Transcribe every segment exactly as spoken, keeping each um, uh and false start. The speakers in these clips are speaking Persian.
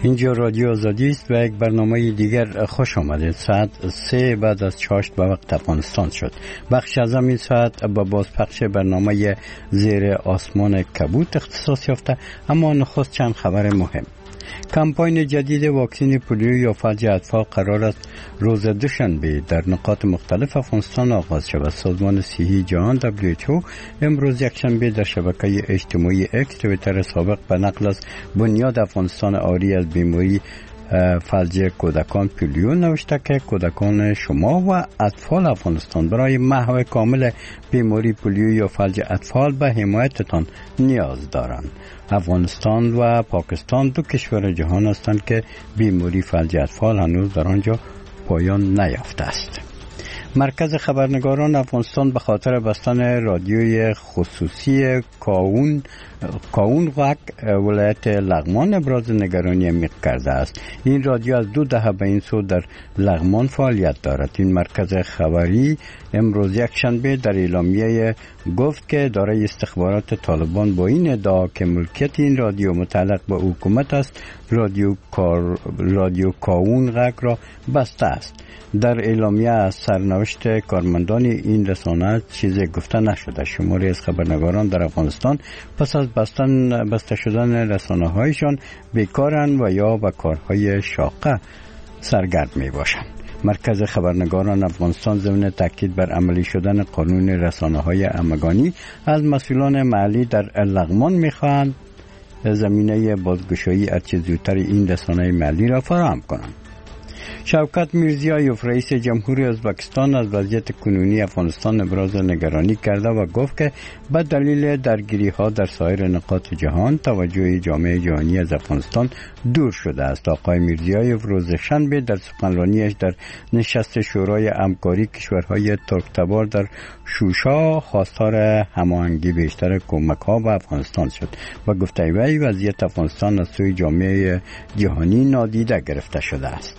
اینجا رادیو آزادی است و یک برنامه دیگر خوش آمدید. ساعت سه بعد از چاشت به وقت افغانستان شد. بخش از این ساعت با بازپخش برنامه زیر آسمان کبوت اختصاص یافته، اما نخست چند خبر مهم. کمپاین جدید واکسن پولیو یا فلج اطفال قرار است روز دوشنبه در نقاط مختلف افغانستان آغاز شود. سازمان صحی جهان دبلیو اچ او امروز یکشنبه در شبکه اجتماعی اکس توییتر سابق به نقل از بنیاد افغانستان عاری از بیماری فلج کودکان پولیو نوشته که کودکان شما و اطفال افغانستان برای محو کامل بیماری پولیو یا فلج اطفال به حمایتتان نیاز دارند. افغانستان و پاکستان دو کشور جهان هستند که بیماری فلج اطفال هنوز در آنجا پایان نیافته است. مرکز خبرنگاران افغانستان به خاطر بستن رادیوی خصوصی کاون کاون غاک ولایت لغمان ابراز نگرانی عمیق کرده است. این رادیو از دو دهه به این سو در لغمان فعالیت دارد. این مرکز خبری امروز یکشنبه در اعلامیه گفت که اداره استخبارات طالبان با این ادعا که ملکیت این رادیو متعلق به حکومت است، رادیو کار رادیو کاون غاک را بسته است. در اعلامیه از سرنوشت کارمندان این رسانه چیزی گفته نشده. شماری از خبرنگاران در افغانستان پس از بستن بسته شدن رسانه هایشان بیکارند و یا به کارهای شاقه سرگرم می باشند. مرکز خبرنگاران افغانستان ضمن تاکید بر عملی شدن قانون رسانه های همگانی از مسئولان محلی در لغمان می خواهند زمینه بازگشایی هرچه زودتر این رسانه محلی را فراهم کنند. شوکت میرزیایوف رئیس جمهوری ازبکستان از وضعیت کنونی افغانستان ابراز نگرانی کرده و گفت که به دلیل درگیری ها در سایر نقاط جهان توجه جامعه جهانی از افغانستان دور شده است. آقای میرزیایوف روز شنبه در سخنرانیش در نشست شورای همکاری کشورهای ترک‌تبار در شوشا خواستار هماهنگی بیشتر کمک ها به افغانستان شد و گفته وی وضعیت افغانستان از سوی جامعه جهانی نادیده گرفته شده است.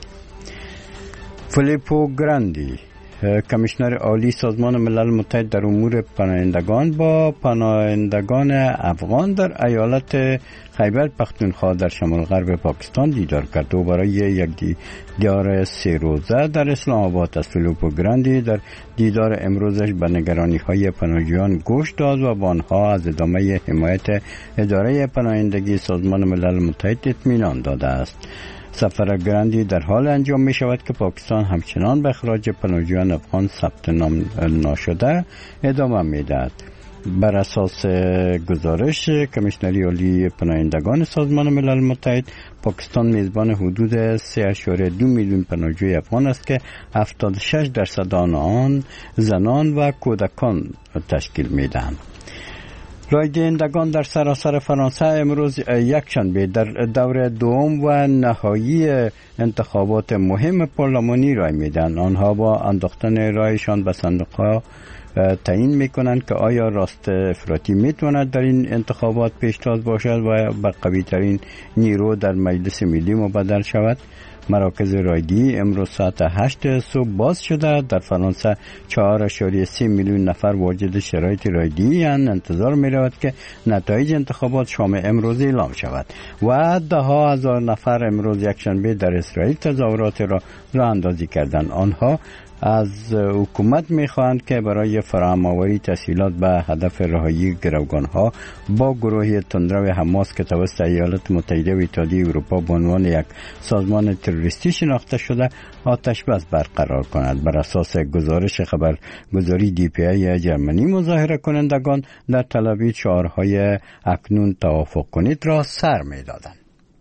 فیلیپو گراندی کمیشنر عالی سازمان ملل متحد در امور پناهندگان با پناهندگان افغان در ایالت خیبر پختونخوا در شمال غرب پاکستان دیدار کرد و برای یک دیدار سه روزه در اسلام آباد است. فیلیپو گراندی در دیدار امروزش به نگرانی های پناهجویان گوش داد و با آنها از ادامه حمایت اداره پناهندگی سازمان ملل متحد اطمینان داده است. سفر گراندی در حال انجام می شود که پاکستان همچنان به اخراج پناهجویان افغان ثبت نام ناشده ادامه می دهد. بر اساس گزارش کمیشنری عالی پناهندگان سازمان ملل متحد، پاکستان میزبان حدود سه اشاره دو میلیون پناهجوی افغان است که هفتاد و شش درصد آن زنان و کودکان تشکیل می دهند. رای دهندگان در سراسر فرانسه امروز یکشنبه در دور دوم و نهایی انتخابات مهم پارلمانی رای میدن. آنها با انداختن رایشان به صندوق‌ها تعیین میکنند که آیا راست افراطی میتواند در این انتخابات پیشتاز باشد و به قوی ترین نیرو در مجلس ملی مبدل شود. مراکز رایگیری امروز ساعت هشت صبح باز شده. در فرانسه چهار اشاره سه میلیون نفر واجد شرایط رایگیری اند. انتظار می رود که نتایج انتخابات شام امروز اعلام شود و ده ها هزار نفر امروز یکشنبه در اسرائیل تظاهرات را راه اندازی کردند. آنها از حکومت می‌خواهند که برای فراهم‌آوری تسهیلات به هدف رهایی گروگان‌ها با گروه تندرو حماس که توسط ایالات متحده و اتحادیه اروپا به عنوان یک سازمان تروریستی شناخته شده آتش بس برقرار کند. بر اساس گزارش خبرگزاری دی پی ای جرمنی، مظاهره کنندگان در تل آویو شعارهای اکنون توافق کنید را سر می‌دادند.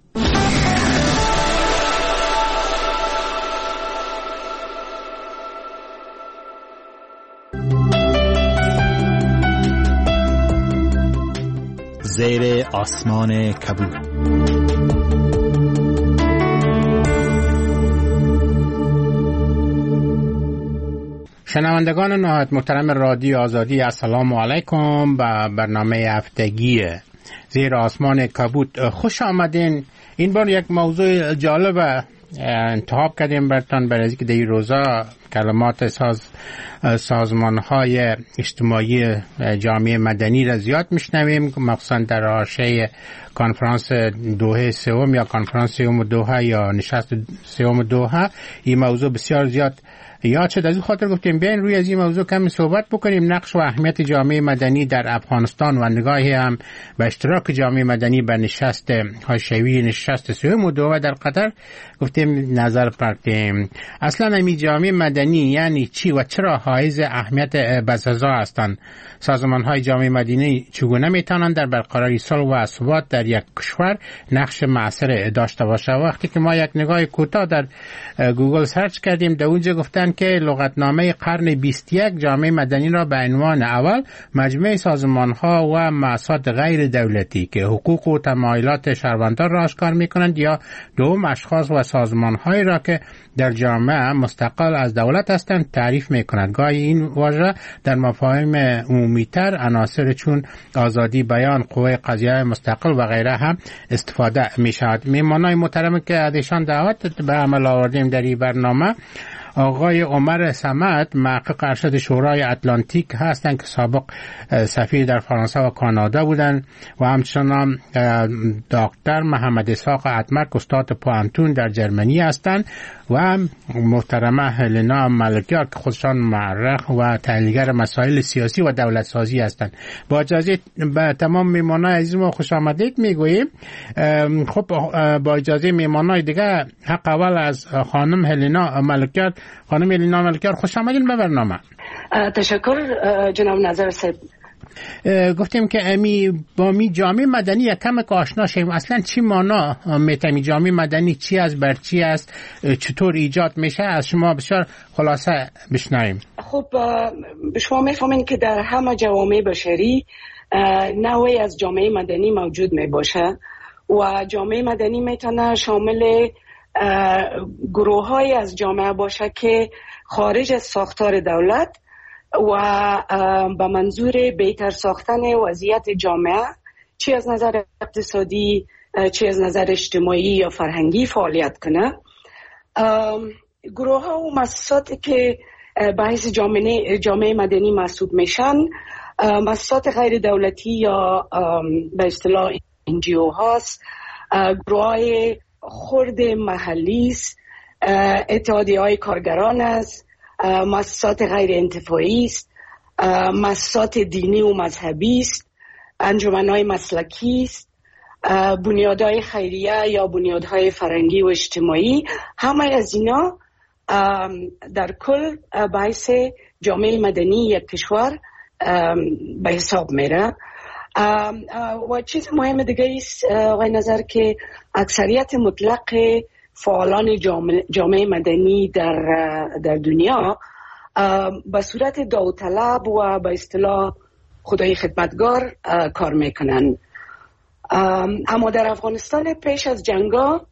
زیر آسمان کبود. شنوندگان نهایت محترم رادیو آزادی، السلام علیکم. به برنامه هفتگی زیر آسمان کبود خوش آمدین. این بار یک موضوع جالب انتخاب کردیم براتون برای اینکه در این روزا کلمات ساز سازمان های اجتماعی جامعه مدنی را زیاد میشنویم، مخصوصا در حاشیه کنفرانس دوحه سوم یا کنفرانس سوم دوحه یا نشست سوم دوحه این موضوع بسیار زیاد یاد شد. از این خاطر گفتیم بیاین روی از این موضوع کمی صحبت بکنیم، نقش و اهمیت جامعه مدنی در افغانستان و نگاهی هم به اشتراک جامعه مدنی به نشست حاشیه‌ای نشست سوم دوحه در قطر گفتیم نظر پرتیم. اصلا این جامعه مدنی یعنی چی و چرا حائز اهمیت بسزا هستند؟ سازمان های جامعه مدنی چگونه میتونند در برقراری صلح و ثبات در یک کشور نقش مؤثر داشته باشه؟ وقتی که ما یک نگاه کوتاه در گوگل سرچ کردیم در اونجا گفتن که لغتنامه قرن بیست و یک جامعه مدنی را به عنوان اول مجموعه سازمان ها و مؤسسات غیر دولتی که حقوق و تمایلات شهروندان را آشکار میکنند یا دوم اشخاص و سازمان هایی را که در جامعه مستقل از دولت هستند تعریف میکنند. گاهی این واژه در مفاهیم عمومی‌تر عناصر چون آزادی بیان، قوه قضاییه مستقل و غیره هم استفاده میشود. میهمانان محترم که ازشان دعوت به عمل آوردیم در این برنامه آقای عمر صمد محقق ارشد شورای اتلانتیک هستند که سابق سفیر در فرانسه و کانادا بودند و همچنان دکتر محمد اسحاق اتمرک استاد پوانتون در جرمنی هستند و محترمه هلنا ملکیار که خودشان معرخ و تحلیلگر مسائل سیاسی و دولت سازی هستند. با اجازه به تمام میهمانان عزیز ما خوش آمدید میگوییم. خب با اجازه میهمانان دیگه حق اول از خانم هلنا ملکیار. خانم هلنا ملکیار خوش آمدین به برنامه. تشکر جناب نظر صاحب. گفتیم که امی با می جامعه مدنی کم آشنا شیم. اصلا چی معنا میتونی جامعه مدنی چی از بر چی است، چطور ایجاد میشه؟ از شما بسیار خلاصه بشنویم. خب شما میفهمین که در همه جوامع بشری نوعی از جامعه مدنی موجود می باشه و جامعه مدنی میتونه شامل گروه های از جامعه باشه که خارج از ساختار دولت و به منظور بهتر ساختن وضعیت جامعه چی از نظر اقتصادی چی از نظر اجتماعی یا فرهنگی فعالیت کنه. گروه ها و مؤسساتی که به حیث جامعه, جامعه مدنی محسوب میشن مؤسسات غیر دولتی یا به اصطلاح ان جی او هاست، گروه های خرد محلی است، اتحادیه های کارگران است، مؤسسات غیر انتفاعی است، مؤسسات دینی و مذهبی است، انجمن‌های مسلکی است، بنیادهای خیریه یا بنیادهای فرهنگی و اجتماعی. همه از اینا در کل باعث جامعه مدنی یک کشور به حساب میره. و چیز مهم دیگه است آقای نظر که اکثریت مطلق فعالان جامعه, جامعه مدنی در در دنیا به صورت داوطلب و به اصطلاح خدای خدمتگار کار میکنن. اما در افغانستان پیش از جنگا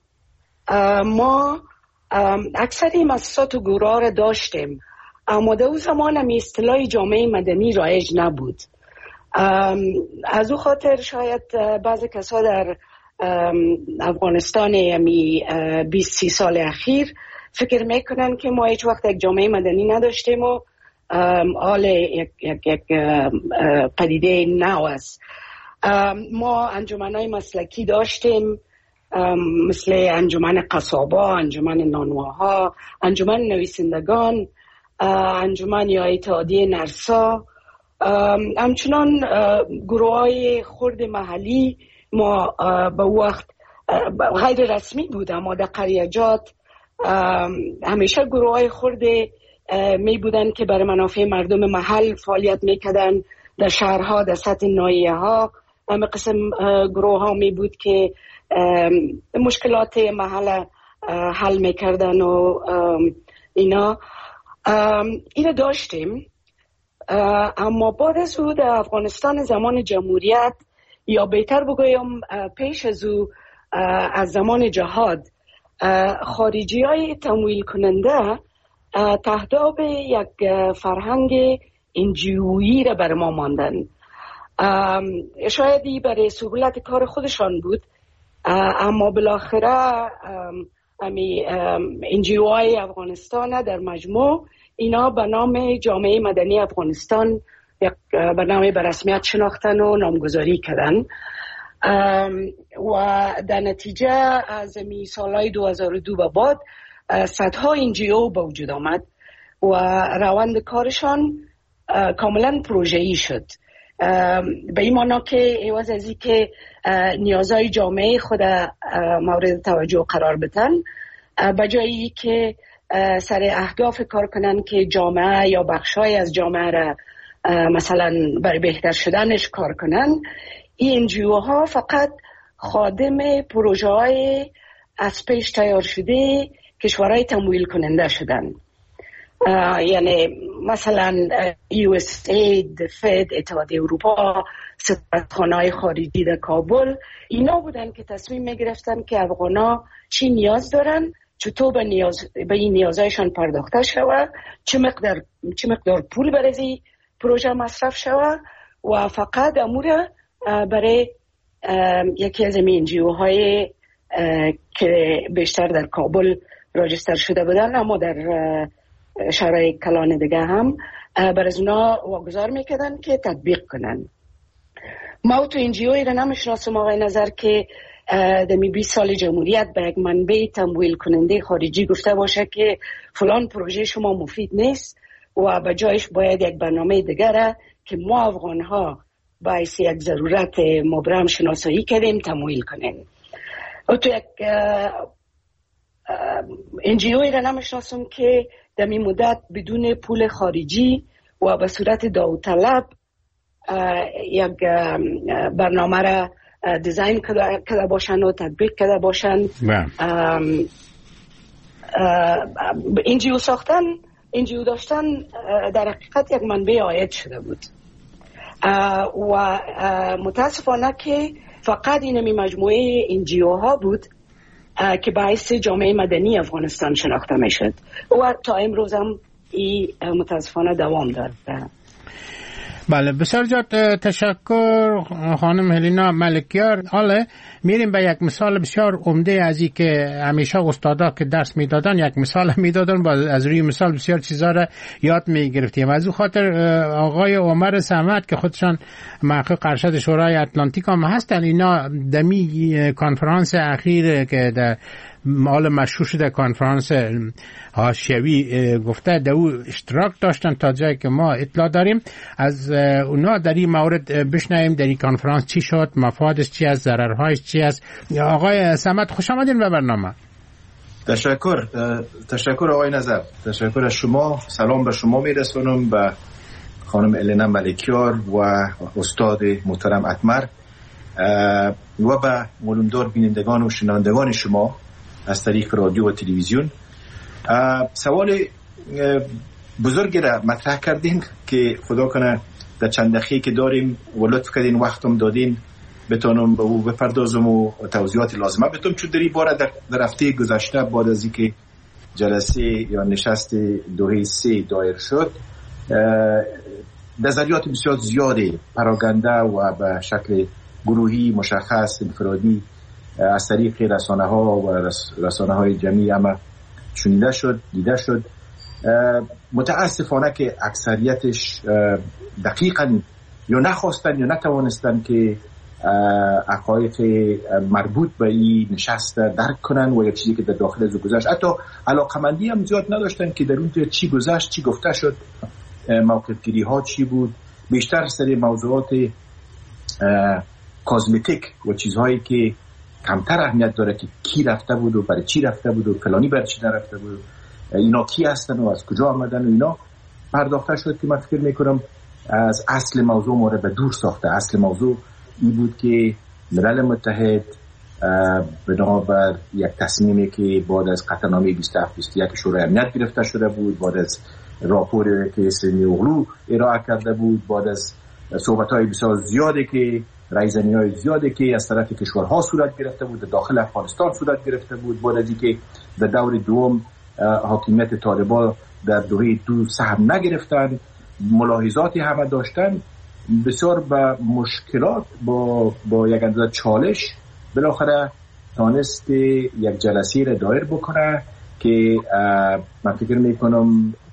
ما اکثری مؤسسات و گروه‌ها را داشتیم، اما در اون زمان هم اصطلاح جامعه مدنی رایج نبود. از او خاطر شاید بعضی کسا در افغانستان یمی بیست سی سال اخیر فکر میکنن که ما هیچ وقت یک جامعه مدنی نداشتیم و حال یک, یک, یک پدیده نو است. ما انجمن‌های مسلکی داشتیم مثل انجمن قصابا، انجمن نانواها، انجمن نویسندگان، انجمن یا اتحادیه نرسا، همچنان گروه های خرد محلی. ما به وقت غیر رسمی بود اما در قریجات همیشه گروه های خرد می بودن که برای منافع مردم محل فعالیت می کردن. در شهرها در سطح ناحیه ها همه قسم گروه ها می بود که مشکلات محل حل می کردن و اینا اینا داشتیم. اما بعد از او در افغانستان زمان جمهوریت یا بهتر بگویم پیش از او از زمان جهاد خارجی های تمویل کننده تهداب یک فرهنگ انجیویی را بر ما ماندن. شایدی برای سهولت کار خودشان بود، اما بالاخره امی انجیوهای افغانستان در مجموع اینا به نام جامعه مدنی افغانستان یک برنامه به رسمیت شناختن و نامگذاری کردن و در نتیجه از می سالهای دو هزار و دو به بعد صدها انجیو به وجود آمد و روند کارشان کاملا پروژه‌ای شد، به این معنی که عوض از این که نیازهای جامعه خود مورد توجه قرار بدن، به جایی که سر اهداف کار کنن که جامعه یا بخشای از جامعه را مثلا برای بهتر شدنش کار کنن، این انجیو ها فقط خادم پروژه های از پیش تیار شده کشورهای تمویل کننده شدن. یعنی مثلا یو اس اید، فد، اتحادیه اروپا، سفارتخانه‌های خارجی در کابل، اینا بودن که تصمیم میگرفتن که افغانا چی نیاز دارن، چطور به نیاز به این نیازهایشان پرداخته شود، چه مقدار چه مقدار پول برای پروژه مصرف شود و فقط امور برای یکی از این انجیوهای که بیشتر در کابل راجستر شده بودن اما در شهرهای کلان دیگه هم بر از اونا واگذار میکردن که تطبیق کنن. ما تو انجیوی را نمیشناسم آقای نظر که دمی بیست سال جمهوریت به یک منبع تمویل کننده خارجی گفته باشه که فلان پروژه شما مفید نیست و به جایش باید یک برنامه دیگر که ما افغان ها باعث یک ضرورت مبرم شناسایی کردیم تمویل کنیم. تو یک انجیوی را نمیشناسم که در این مدت بدون پول خارجی و به صورت داوطلب یک برنامه را دیزاین کرده باشن و تطبیق کرده باشن. انجیو ساختن، انجیو داشتن در حقیقت یک منبع عاید شده بود و متاسفانه که فقط این مجموعه انجیو ها بود که باعث جامعه مدنی افغانستان شناخته می شد و تا امروز هم این متاسفانه دوام داره. بله، بسیار زیاد تشکر خانم هلینا ملکیار. حالا میریم به یک مثال بسیار عمده از این که همیشه استادا که درس میدادن یک مثال میدادن و از روی مثال بسیار چیزا را یاد میگرفتیم. از او خاطر آقای عمر صمد که خودشان محقق ارشد شورای اتلانتیک هم هستن، اینا دمی کنفرانس اخیر که در مال مشهور شده کنفرانس حاشیوی گفته در او اشتراک داشتن تا جایی که ما اطلاع داریم. از اونا در این مورد بشنویم در این کنفرانس چی شد، مفادش چی است، ضررهایش چی است. آقای صمد خوش آمدین به برنامه. تشکر تشکر آقای نظر، تشکر از شما. سلام به شما میرسونم، به خانم هلینا ملکیار و استاد محترم اتمر و به معلومدار بینندگان و شنوندگان شما از طریق رادیو و تلویزیون. سوال بزرگی را مطرح کردین که خدا کنه در چند دقیقه که داریم و لطف کردین وقتم دادین بتونم به او بپردازم و توضیحات لازمه بتونم، چون در این باره در, در هفته گذشته بعد از اینکه جلسه یا نشست دوره سه دایر شد نظریات بسیار زیاده پراگنده و به شکل گروهی مشخص انفرادی از طریق رسانه ها و رسانه های جمعی اما شنیده شد، دیده شد. متاسفانه که اکثریتش دقیقاً یا نخواستن یا نتوانستن که حقایق مربوط به این نشست درک کنن و یک چیزی که در داخل از گذشت حتی علاقمندی هم زیاد نداشتن که در اونجا چی گذشت، چی گفته شد، موقف گیری ها چی بود. بیشتر سر موضوعات کازمتیک و چیزهایی که کمتر اهمیت داره که کی رفته بود و برای چی رفته بود و فلانی برای چی نرفته بود، اینا کی هستن و از کجا آمدن و اینا پرداخته شد که من فکر میکنم از اصل موضوع ما رو به دور ساخته. اصل موضوع این بود که ملل متحد بنابر یک تصمیمی که بعد از قطعنامه بیست و هفت بیست و یک شورای امنیت گرفته شده بود، بعد از راپوری که سمی اغلو ارائه کرده بود، بعد از صحبت‌های بسیار زیاده که رایزنی‌های زیاده که از طرف کشورها صورت گرفته بود، داخل افغانستان صورت گرفته بود، بعد از اینکه در دور دوم حاکمیت طالبان در دوره دو سهم نگرفتن، ملاحظاتی همه داشتن، بسیار با مشکلات با با یک اندازه چالش بالاخره تانست یک جلسه را دایر بکنه که من فکر میکنم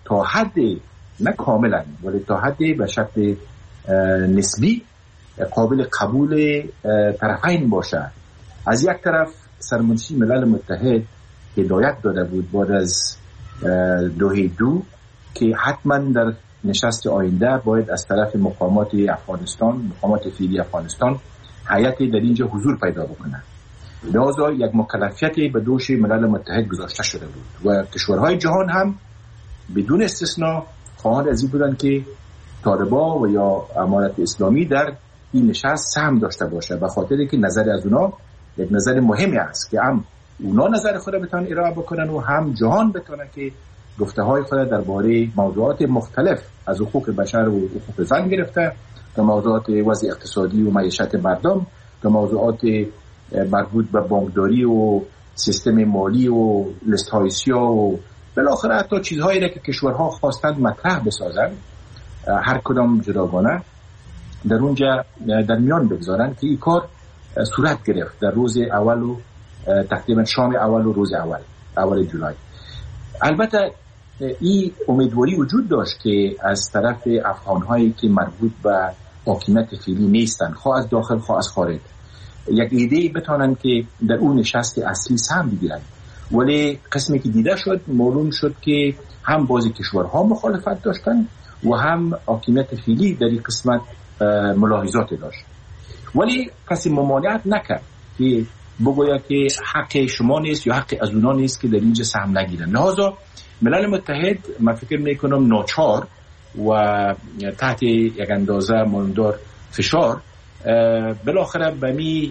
تا حد نه کاملا ولی تا حد به شکل نسبی قابل قبول طرفین باشه. از یک طرف سرمنشی ملل متحد هدایت داده بود بعد از دوحه دو که حتما در نشست آینده باید از طرف مقامات افغانستان، مقامات فعلی افغانستان هیئتی در اینجا حضور پیدا بکنه. لذا یک مکلفیتی به دوش ملل متحد گذاشته شده بود و کشورهای جهان هم بدون استثناء خواهان از این بودن که طالبان و یا امارت اسلامی در این نشست سهم داشته باشه، به خاطر که نظر از اونا یک نظر مهمی است که هم اونا نظر خود بتونن ارائه بکنن و هم جهان بتونه که گفته های خود درباره موضوعات مختلف از حقوق بشر و حقوق زن گرفته تا موضوعات وضع اقتصادی و معیشت مردم تا موضوعات مربوط به بانکداری و سیستم مالی و لیست های سیاه و بالاخره حتی چیزهایی را که کشورها خواستند مطرح بسازن هر کدام جداگانه در اونجا در میان بگذارن که این کار صورت گرفت در روز اول و تقریبا شام اول و روز اول اول جولای. البته این امیدواری وجود داشت که از طرف افغان‌هایی که مربوط به حاکمیت فعلی نیستن، خواه از داخل خواه از خارج، یک ایده بتونن که در اون نشست اصلی سهم بگیرن. ولی قسمی که دیده شد معلوم شد که هم بعضی کشورها مخالفت داشتن و هم حاکمیت فعلی در این قسمت ملاحظات داشت. ولی کسی ممانعت نکرد که بگوید که حق شما نیست یا حق از اونا نیست که در اینجا سهم نگیرن. لذا ملل متحد من فکر میکنم ناچار و تحت یک اندازه ماندار فشار بالاخره به می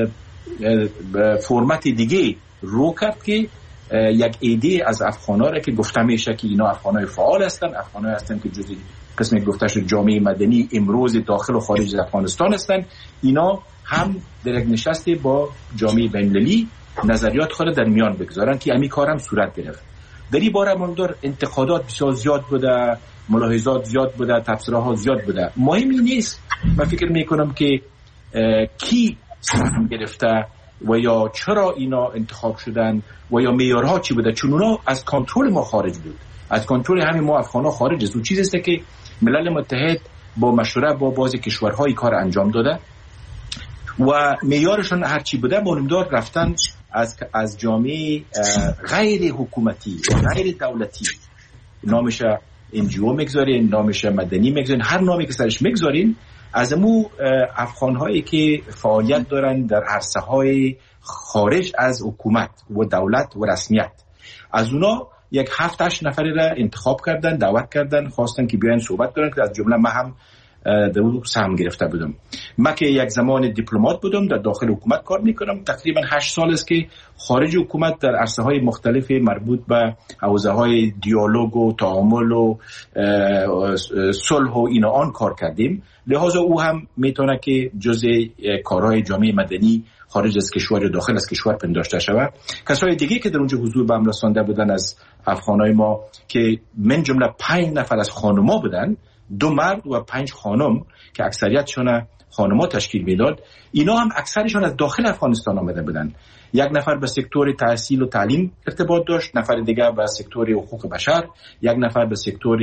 فرمت دیگه رو کرد که یک ایده از افغان‌ها را که گفته میشه که اینا افغان‌های فعال هستن، افغان‌های هستن که جزء قسمی گفته شد جامعه مدنی امروز داخل و خارج از افغانستان هستن، اینا هم در یک نشست با جامعه بین‌المللی نظریات خود در میان بگذارن که همین کار هم صورت گرفت. در این باره ماندار انتقادات بسیار زیاد بوده، ملاحظات زیاد بوده، تبصره‌ها زیاد بوده. مهمی نیست من فکر میکنم که کی سهم گرفته و یا چرا اینا انتخاب شدن و یا معیارها چی بوده، چون اونا از کنترل ما خارج بود، از کنترل همین ما افغان‌ها خارج است. اون چیزی است که ملل متحد با مشوره با بعضی کشورهای کار انجام داده و معیارشون هر چی بوده معلومدار رفتن از از جامعه غیر حکومتی غیر دولتی، نامش ان جی او میگذارین، نامش مدنی میگذارین، هر نامی که سرش میگذارین، از امو افغان‌هایی که فعالیت دارن در عرصه‌های خارج از حکومت و دولت و رسمیت، از اونا یک هفت هشت نفری را انتخاب کردن، دعوت کردن، خواستن که بیاین صحبت کنن که از جمله من هم در اون سهم گرفته بودم. من که یک زمان دیپلمات بودم در داخل حکومت کار میکنم، تقریبا هشت سال است که خارج حکومت در عرصه های مختلف مربوط به حوزه های دیالوگ و تعامل و صلح و اینا آن کار کردیم. لحاظا او هم میتونه که جزء کارهای جامعه مدنی خارج از کشور یا داخل از کشور پنداشته شود. کسای دیگه که در اونجا حضور به هم رسانده بودن از افغانای ما که من جمله پنج نفر از خانما بودن، دو مرد و پنج خانم که اکثریتشون خانما تشکیل میداد، اینا هم اکثرشون از داخل افغانستان آمده بودن. یک نفر به سکتور تحصیل و تعلیم ارتباط داشت، نفر دیگه به سکتور حقوق بشر، یک نفر به سکتور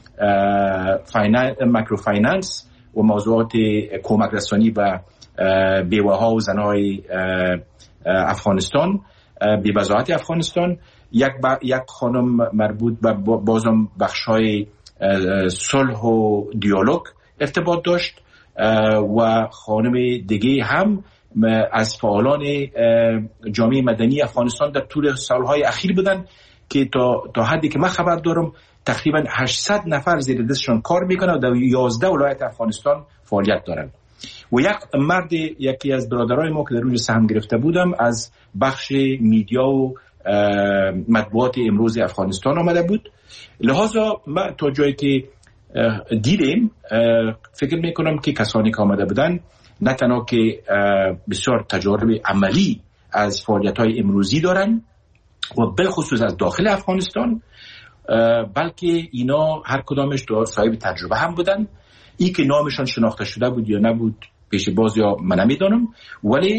ماکرو فایننس و موضوعات کمک رسانی به بیوه‌ها و زنای افغانستان، بی‌بضاعت افغانستان، یک با یک خانم مربوط به بازم بخش‌های صلح و دیالوگ ارتباط داشت و خانم دیگه هم از فعالان جامعه مدنی افغانستان در طول سالهای اخیر بودن که تا تا حدی که من خبر دارم تقریبا هشتصد نفر زیر دستشون کار میکنن و در یازده ولایت افغانستان فعالیت دارن. و یک مرد، یکی از برادرای ما که در اونجا سهم گرفته بودم، از بخش میدیا و مطبوعات امروز افغانستان آمده بود. لحاظا ما تا جایی که دیدیم فکر میکنم که کسانی که آمده بودن نه تنها که بسیار تجارب عملی از فعالیت‌های امروزی دارن و بالخصوص از داخل افغانستان، بلکه اینا هر کدامش صاحب تجربه هم بودن. ای که نامشان شناخته شده بود یا نبود پیش باز یا من نمیدانم، ولی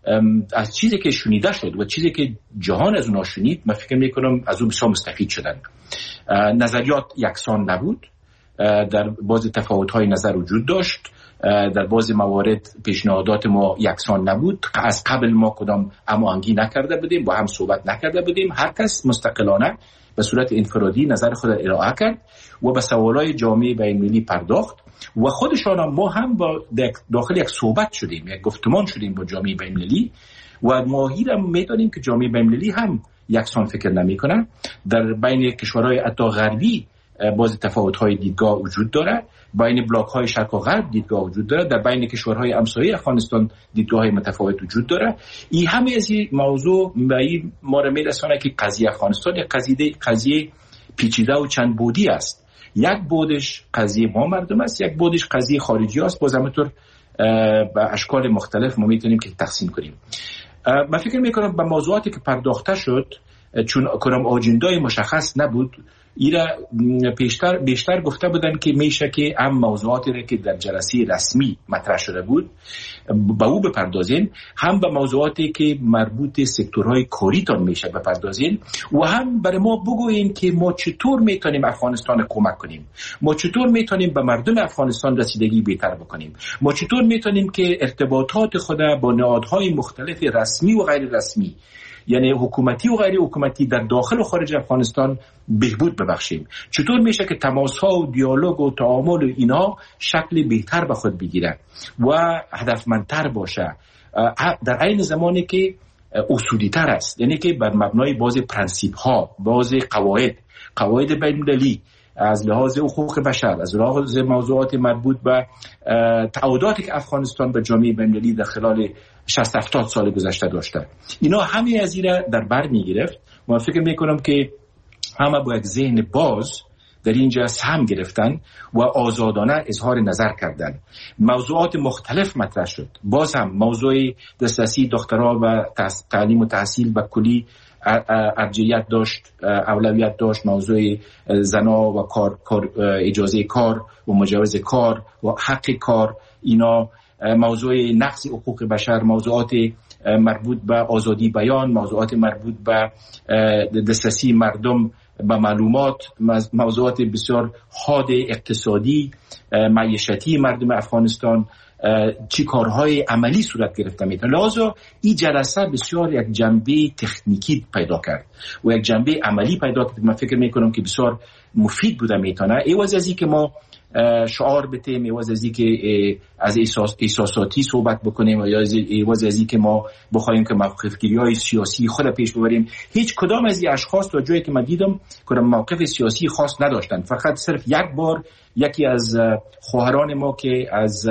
از چیزی که شنیده شد و چیزی که جهان از اونها شنید، من فکر میکنم از اون بسیار مستفید شدن. نظریات یکسان نبود، در بعضی تفاوت‌های نظر وجود داشت، در بعضی موارد پیشنهادات ما یکسان نبود، از قبل ما کدام هماهنگی نکرده بودیم، با هم صحبت نکرده بودیم، هر کس مستقلانه به صورت انفرادی نظر خود ارائه کرد و به سوالای جامعه بین‌المللی پرداخت و خودشان هم ما هم با داخل یک صحبت شدیم، یک گفتمان شدیم با جامعه بین‌المللی و ما هم می‌دانیم که جامعه بین‌المللی هم یکسان فکر نمی‌کنه. در بین کشورهای حتی غربی بعضی تفاوت‌های دیدگاه وجود داره، بین بلاک‌های شرق و غرب دیدگاه وجود داره، در بین کشورهای همسایه افغانستان دیدگاه‌های متفاوت وجود داره. این همه از این موضوع به ما را می‌رسونه که قضیه افغانستان یک قضیه قضیه پیچیده و چند بعدی است. یک بعدش قضیه ما مردم است، یک بعدش قضیه خارجی است. باز همینطور به اشکال مختلف ما می‌تونیم که تقسیم کنیم. من فکر می‌کنم به موضوعاتی که پرداخته شد، چون کدام آجندای مشخص نبود، ایرا بیشتر بیشتر گفته بودن که میشه که هم موضوعاتی را که در جلسه رسمی مطرح شده بود به او بپردازین، هم به موضوعاتی که مربوط سکتورهای کاری تان میشه بپردازین و هم برای ما بگوین که ما چطور میتونیم افغانستان کمک کنیم، ما چطور میتونیم به مردم افغانستان رسیدگی بهتر بکنیم، ما چطور میتونیم که ارتباطات خود با نهادهای مختلف رسمی و غیر رسمی، یعنی حکومتی و غیر حکومتی، در داخل و خارج افغانستان بهبود ببخشیم، چطور میشه که تماس‌ها و دیالوگ و تعامل اینا شکل بهتر به خود بگیره و هدفمندتر باشه، در عین زمانی که اصولی‌تر است، یعنی که بر مبنای بعضی پرنسیپ‌ها، بعضی قواعد قواعد بین‌المللی از لحاظ حقوق بشر، از لحاظ موضوعات مربوط به تعهداتی که افغانستان به جامعه بین‌المللی در خلال شصت هفتاد سال گذشته داشته، اینا همه از این در بر میگرفت. من فکر میکنم که همه با یک ذهن باز در اینجا سهم گرفتن و آزادانه اظهار نظر کردن. موضوعات مختلف مطرح شد. باز هم موضوع دسترسی دخترها و تعلیم و تحصیل به کلی ارجحیت داشت، اولویت داشت. موضوع زنا و کار, کار اجازه کار و مجوز کار و حق کار، اینا موضوع نقض حقوق بشر، موضوعات مربوط به آزادی بیان، موضوعات مربوط به دسترسی مردم به معلومات، موضوعات بسیار حاد اقتصادی معیشتی مردم افغانستان، چی کارهای عملی صورت گرفته میتونه. لذا این جلسه بسیار یک جنبه تکنیکی پیدا کرد و یک جنبه عملی پیدا کرد. من فکر میکنم که بسیار مفید بوده میتونه. ایواز از این که ما شعار بتیم، ایواز از این که از احساس احساساتی صحبت بکنیم، یا ایواز از این که ما بخوایم که موقفگیری‌های سیاسی خود پیش ببریم، هیچ کدام از این اشخاص تا جایی که من دیدم کدام موقف سیاسی خاص نداشتن. فقط صرف یک بار یکی از خواهران ما که از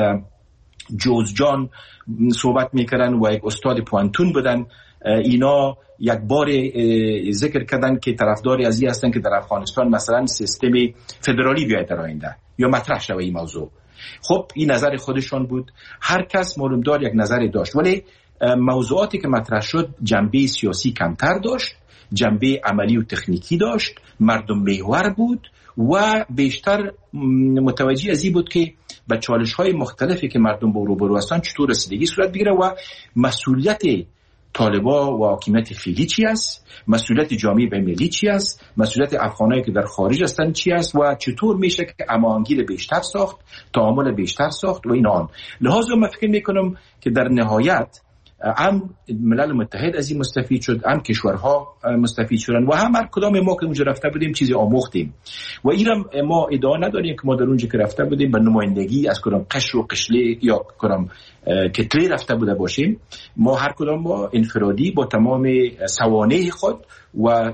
جوزجان صحبت میکردن و یک استاد پوانتون بودن، اینا یک بار ذکر کردن که طرفداری از این هستن که در افغانستان مثلا سیستم فدرالی بیاید در آینده یا مطرح شود این موضوع. خب این نظر خودشان بود، هر کس معلوم دار یک نظری داشت، ولی موضوعاتی که مطرح شد جنبه سیاسی کمتر داشت، جنبه عملی و تکنیکی داشت، مردم محور بود و بیشتر متوجه از این بود که به چالش‌های مختلفی که مردم با روبرو هستند چطور رسیدگی صورت بگیره و مسئولیت طالبا و حاکمیت فعلی چی است، مسئولیت جامعه بین‌المللی چی است، مسئولیت افغانایی که در خارج هستند چی است و چطور میشه که هماهنگی بیشتر ساخت، تعامل بیشتر ساخت و اینا. لذا من فکر میکنم که در نهایت هم ملل متحد از این مستفید شد، هم کشورها مستفید شدن و هم هر کدام ما که اونجا رفته بودیم چیزی آموختیم و اینم ما ادعا نداریم که ما در اونجا که رفته بودیم به نمایندگی از کدام قشر و قشله یا کدام کتله رفته بوده باشیم. ما هر کدام با انفرادی با تمام سوانح خود و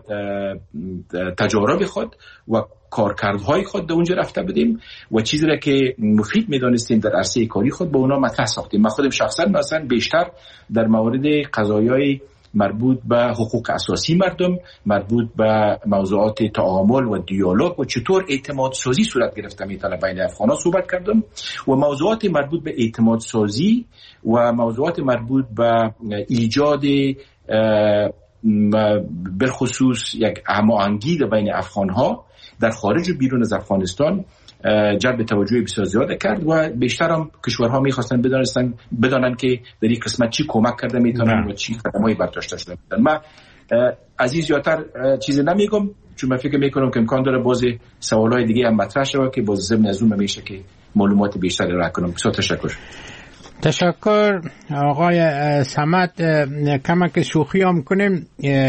تجارب خود و کارکردهای خود در اونجا رفته بودیم و چیزی را که مفید میدانستیم در عرصه کاری خود با اونا مطرح ساختیم. من خودم شخصا مثلا بیشتر در مورد قضایای مربوط به حقوق اساسی مردم، مربوط به موضوعات تعامل و دیالوگ و چطور اعتماد سازی صورت گرفته میتونه بین افغان‌ها صحبت کردم و موضوعات مربوط به اعتماد سازی و موضوعات مربوط به ایجاد بالخصوص یک هماهنگی بین افغان‌ها در خارج و بیرون از افغانستان جلب توجه بسیار زیاد کرد و بیشتر هم کشورها میخواستن بدانستن بدانن که در این قسمت چی کمک کرده میتونن و چی قدمای برداشته شده میتونن. من از این زیادتر چیزی نمیگم چون من فکر میکنم که امکان داره باز سوالای دیگه هم مطرح شود که باز ضمن از اون میشه که معلومات بیشتری را کنم. بسیار تشکر. تشکر آقای صمد. کمک شوخی هم کنیم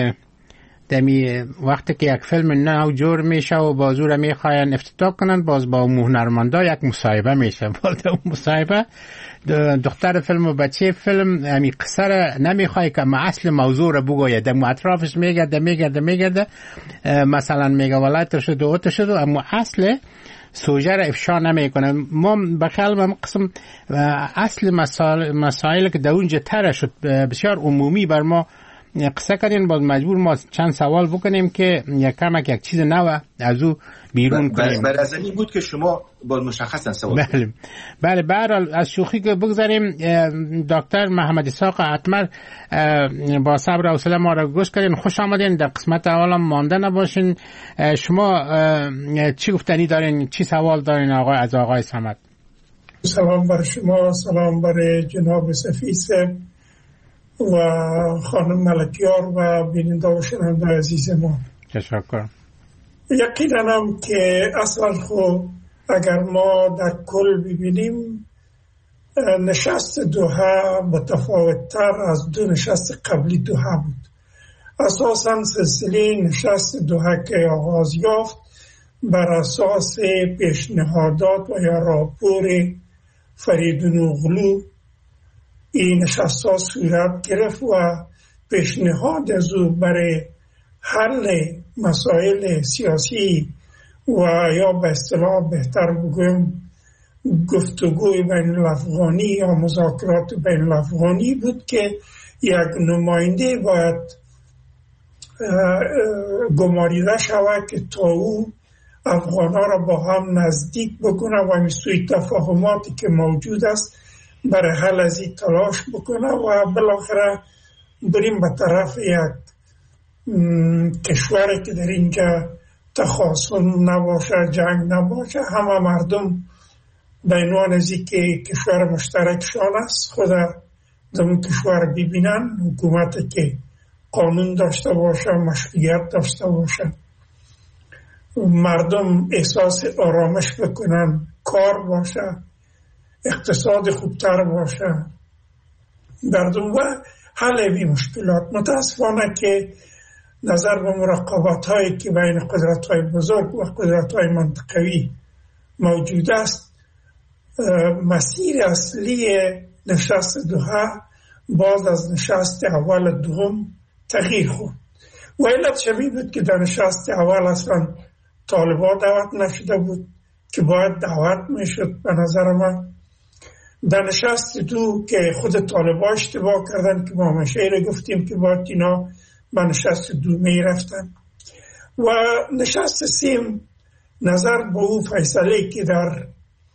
دمی وقتی که یک فیلم نو جور میشه و بازو را میخواین افتتاح کنن باز با هنرمندا یک مصاحبه میشه. باز اون مصاحبه دختر فیلم و بچه فیلم همی قصه نمیخوای که ما اصل موضوع را بگوید دم اطرافش میگرده میگرده میگرده مثلا میگه ولایت شد و اوت شد اما اصل سوژه را افشا نمیکنه. ما بخیال قسم اصل مسائل مسائل که در اونجا طرح شد بسیار عمومی بر ما قصه کردین باز مجبور ما چند سوال بکنیم که یک کمک یک چیز نو از او بیرون کنیم. بر از این بود که شما باز مشخصا سوال بله بله برحال از شوخی که بگذاریم دکتر محمد اسحاق اتمر با صبر و حوصله ما را گوش کردین. خوش آمدین. در قسمت اول مانده نباشین. شما چی گفتنی دارین چی سوال دارین آقای از آقای صمد؟ سلام بر شما، سلام بر جناب سفیس و خانم ملکیار و بیننده و شنونده عزیز ما. تشکر. یقینا هم که اصلا خو اگر ما در کل ببینیم نشست دوحه متفاوت‌تر از دو نشست قبلی دوحه بود. اساساً سلسله نشست دوحه که آغاز یافت بر اساس پیشنهادات و یا راپور فریدون اغلو این نشست ها صورت گرفت و پیشنهاد از او برای حل مسائل سیاسی و یا به اصطلاح بهتر بگویم گفتگوی بین الافغانی یا مذاکرات بین الافغانی بود که یک نماینده باید گماریده شود که تا او افغانا را با هم نزدیک بکنه و این سوی تفاهماتی که موجود است برای حل از این تلاش بکنه و بالاخره بریم به طرف یک کشوری که در اینجا تخاصم نباشه، جنگ نباشه، همه مردم به عنوان از که کشور مشترکشان است خود در اون کشور ببینن، حکومت که قانون داشته باشه، مشروعیت داشته باشه، مردم احساس آرامش بکنن، کار باشه، اقتصاد خوبتر باشه مردم و حل این مشکلات. متاسفانه که نظر به مراقبات هایی که بین قدرت های بزرگ و قدرت های منطقوی موجود است مسیر اصلی نشست دوحه باز از نشست اول دوم تغییر خورد و علت شبیه بود که در نشست اول اصلا طالبان دعوت نشده بود که باید دعوت میشد. به نظر من در نشست دو که خود طالبان اشتباه کردن که ما مشهره گفتیم که باید اینا به نشست دو می رفتن و نشست سیم نظر به او فیصله که در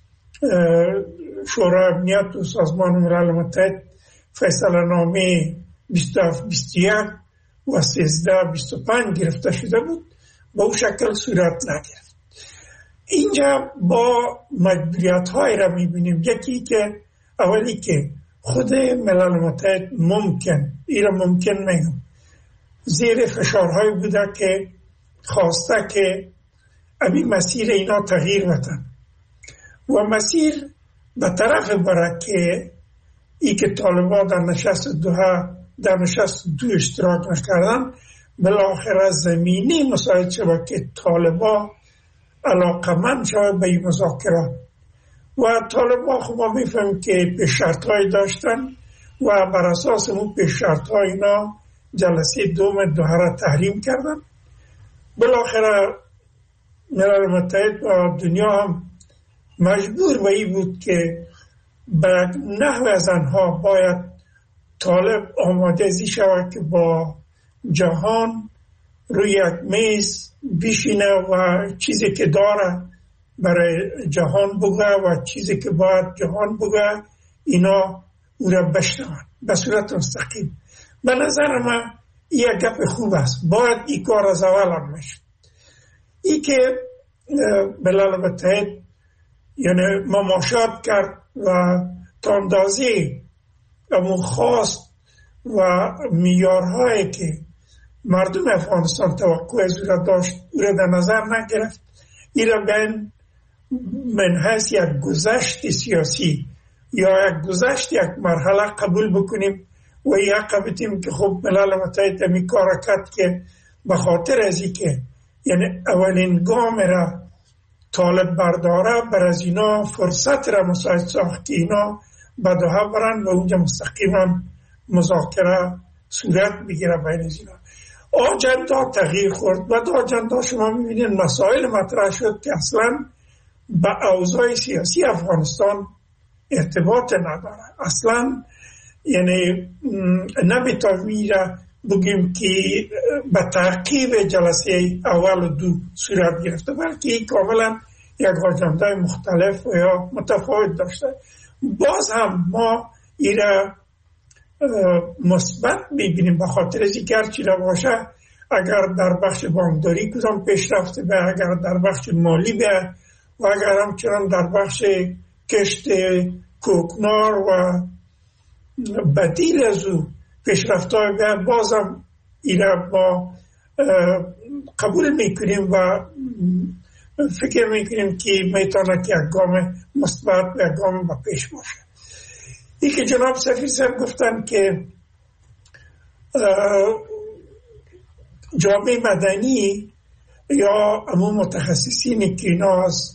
شورای امنیت و سازمان ملل متحد فیصله نامه بیست و هفت بیست و یک و سیزده بیست و پنج گرفته شده بود به او شکل صورت نگرفت. اینجا با مجبوریت های را میبینیم. یکی که اولی که خود ملل متحد ممکن ایرا ممکن میگم زیر فشارهای بوده که خواسته که امی مسیر اینا تغییر بتن و مسیر به طرف بره که ای که طالبان در نشست دوحه در نشست دو اشتراک نکردن بالاخره زمینی مساعد شود که طالبان علاقمند شود به این مذاکرات و طالبان خب ما میفهم که پیش شرطهای داشتن و بر اساس اون پیش شرطهای اینا جلسه دوم دوحه را تحریم کردن. بالاخره ملل متحد و دنیا هم مجبور به این بود که به نحو از آنها باید طالب آمادگی شود که با جهان روی یک میز بشینه و چیزی که داره برای جهان بگه و چیزی که باید جهان بگه اینا او را بشنوند به صورت مستقیم. به نظر من این یک گپ خوب است. باید این کار از اول هم میشه. این که ملل متحد یعنی مماشات کرد و تا اندازه امون خواست و میارهایی که مردم افغانستان توقع از او را داشت او را در نظر نگرفت. این را بین من حیث یک گذشت سیاسی یا یک گذشت یک مرحله قبول بکنیم و یک بتیم که خب ملل متحد می کار کرد که به خاطر از این که یعنی اولین گام را طالب برداره بر از اینا فرصت را مساعد ساخت که اینا به دوحه برن و اونجا مستقیما مذاکره صورت بگیره بین از اینا. آجندا تغییر خورد و دا آجندا شما میبینید مسائل مطرح شد که اصلا به اوضاع سیاسی افغانستان ارتباط نداره اصلا. یعنی نمیتونیم بگیم که به تعقیب جلسه اول و دو صورت گرفته بلکه کاملا یک آجندای مختلف و یا متفاوت داشته. باز هم ما این را مثبت میبینیم به خاطر از اینکه هرچی را باشه اگر در بخش بانکداری کدام پیشرفته به، اگر در بخش مالی به و اگر همچنان در بخش کشت کوکنار و بدیل از او پیشرفت‌های به، بازم این را ما قبول میکنیم و فکر میکنیم که میتونه که یک گام مثبت و یک گام با پیش باشه. این که جناب سفیر صاحب گفتن که جامعه مدنی یا عموم متخصصینی که اینا از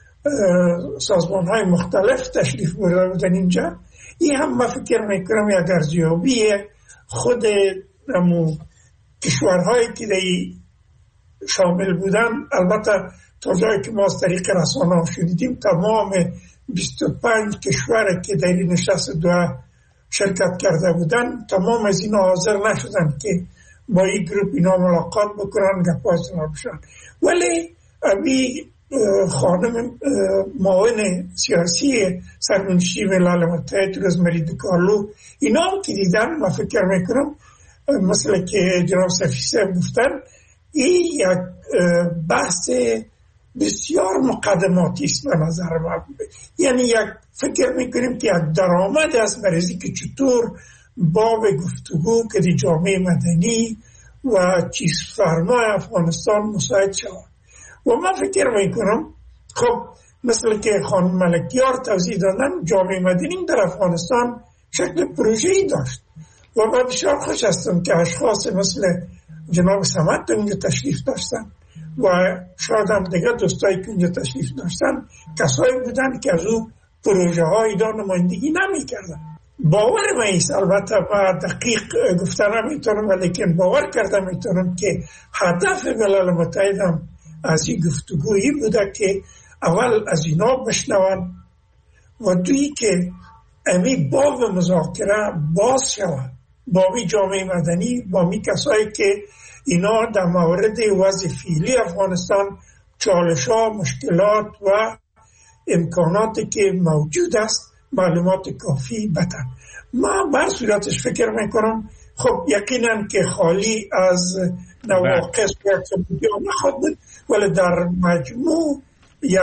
سازمان های مختلف تشریف برده بودن اینجا، این هم من فکر میکنم یک ارزیابی خود امو کشورهایی که دی شامل بودن. البته تا جایی که ما از طریق رسانه شنیدیم تمام بیست و پنج کشور که در این نشست دو شرکت کرده بودن تمام از اینا حاضر نشدن که با این گروپ اینا ملاقات بکنن گپاشون بشن. ولی ابی خانم معاون سیاسی سرمنشی ملل متحد روزمری دیکارلو اینا هم که دیدن من فکر میکنم مثل که جناب سفیر صاحب گفتن این یک بحث بسیار مقدماتی است به نظر من. یعنی یک فکر میکنیم که یک درآمد است برای که چطور باب گفتگو که دی جامعه مدنی و چیز فرمای افغانستان مساعد شود. و من فکر میکنم خب مثل که خانم ملکیار توضیح دادن جامعه مدنی در افغانستان شکل پروژه‌ای داشت و من بسیار خوش هستم که اشخاص مثل جناب صمد اونجا تشریف داشتن و شاید هم دیگه دوستایی که اونجا تشریف داشتن کسایی بودن که از او پروژه های دا نمایندگی نمی کردن. باور میست البته و دقیق گفتن نمیتونم ولیکن باور کردم میتونم که هدف ملل متحد هم از این گفتگویی بوده که اول از اینا بشنون و دویی که امی باب مذاکره باز شود با می جامعه مدنی با می کسایی که اینا در مورد وضع فعلی افغانستان چالش‌ها، مشکلات و امکاناتی که موجود است معلومات کافی بدن. ما بر صورتش فکر میکنم خب یقینا که خالی از نواقص و کمبودی‌ها نخواهد بود ولی در مجموع یک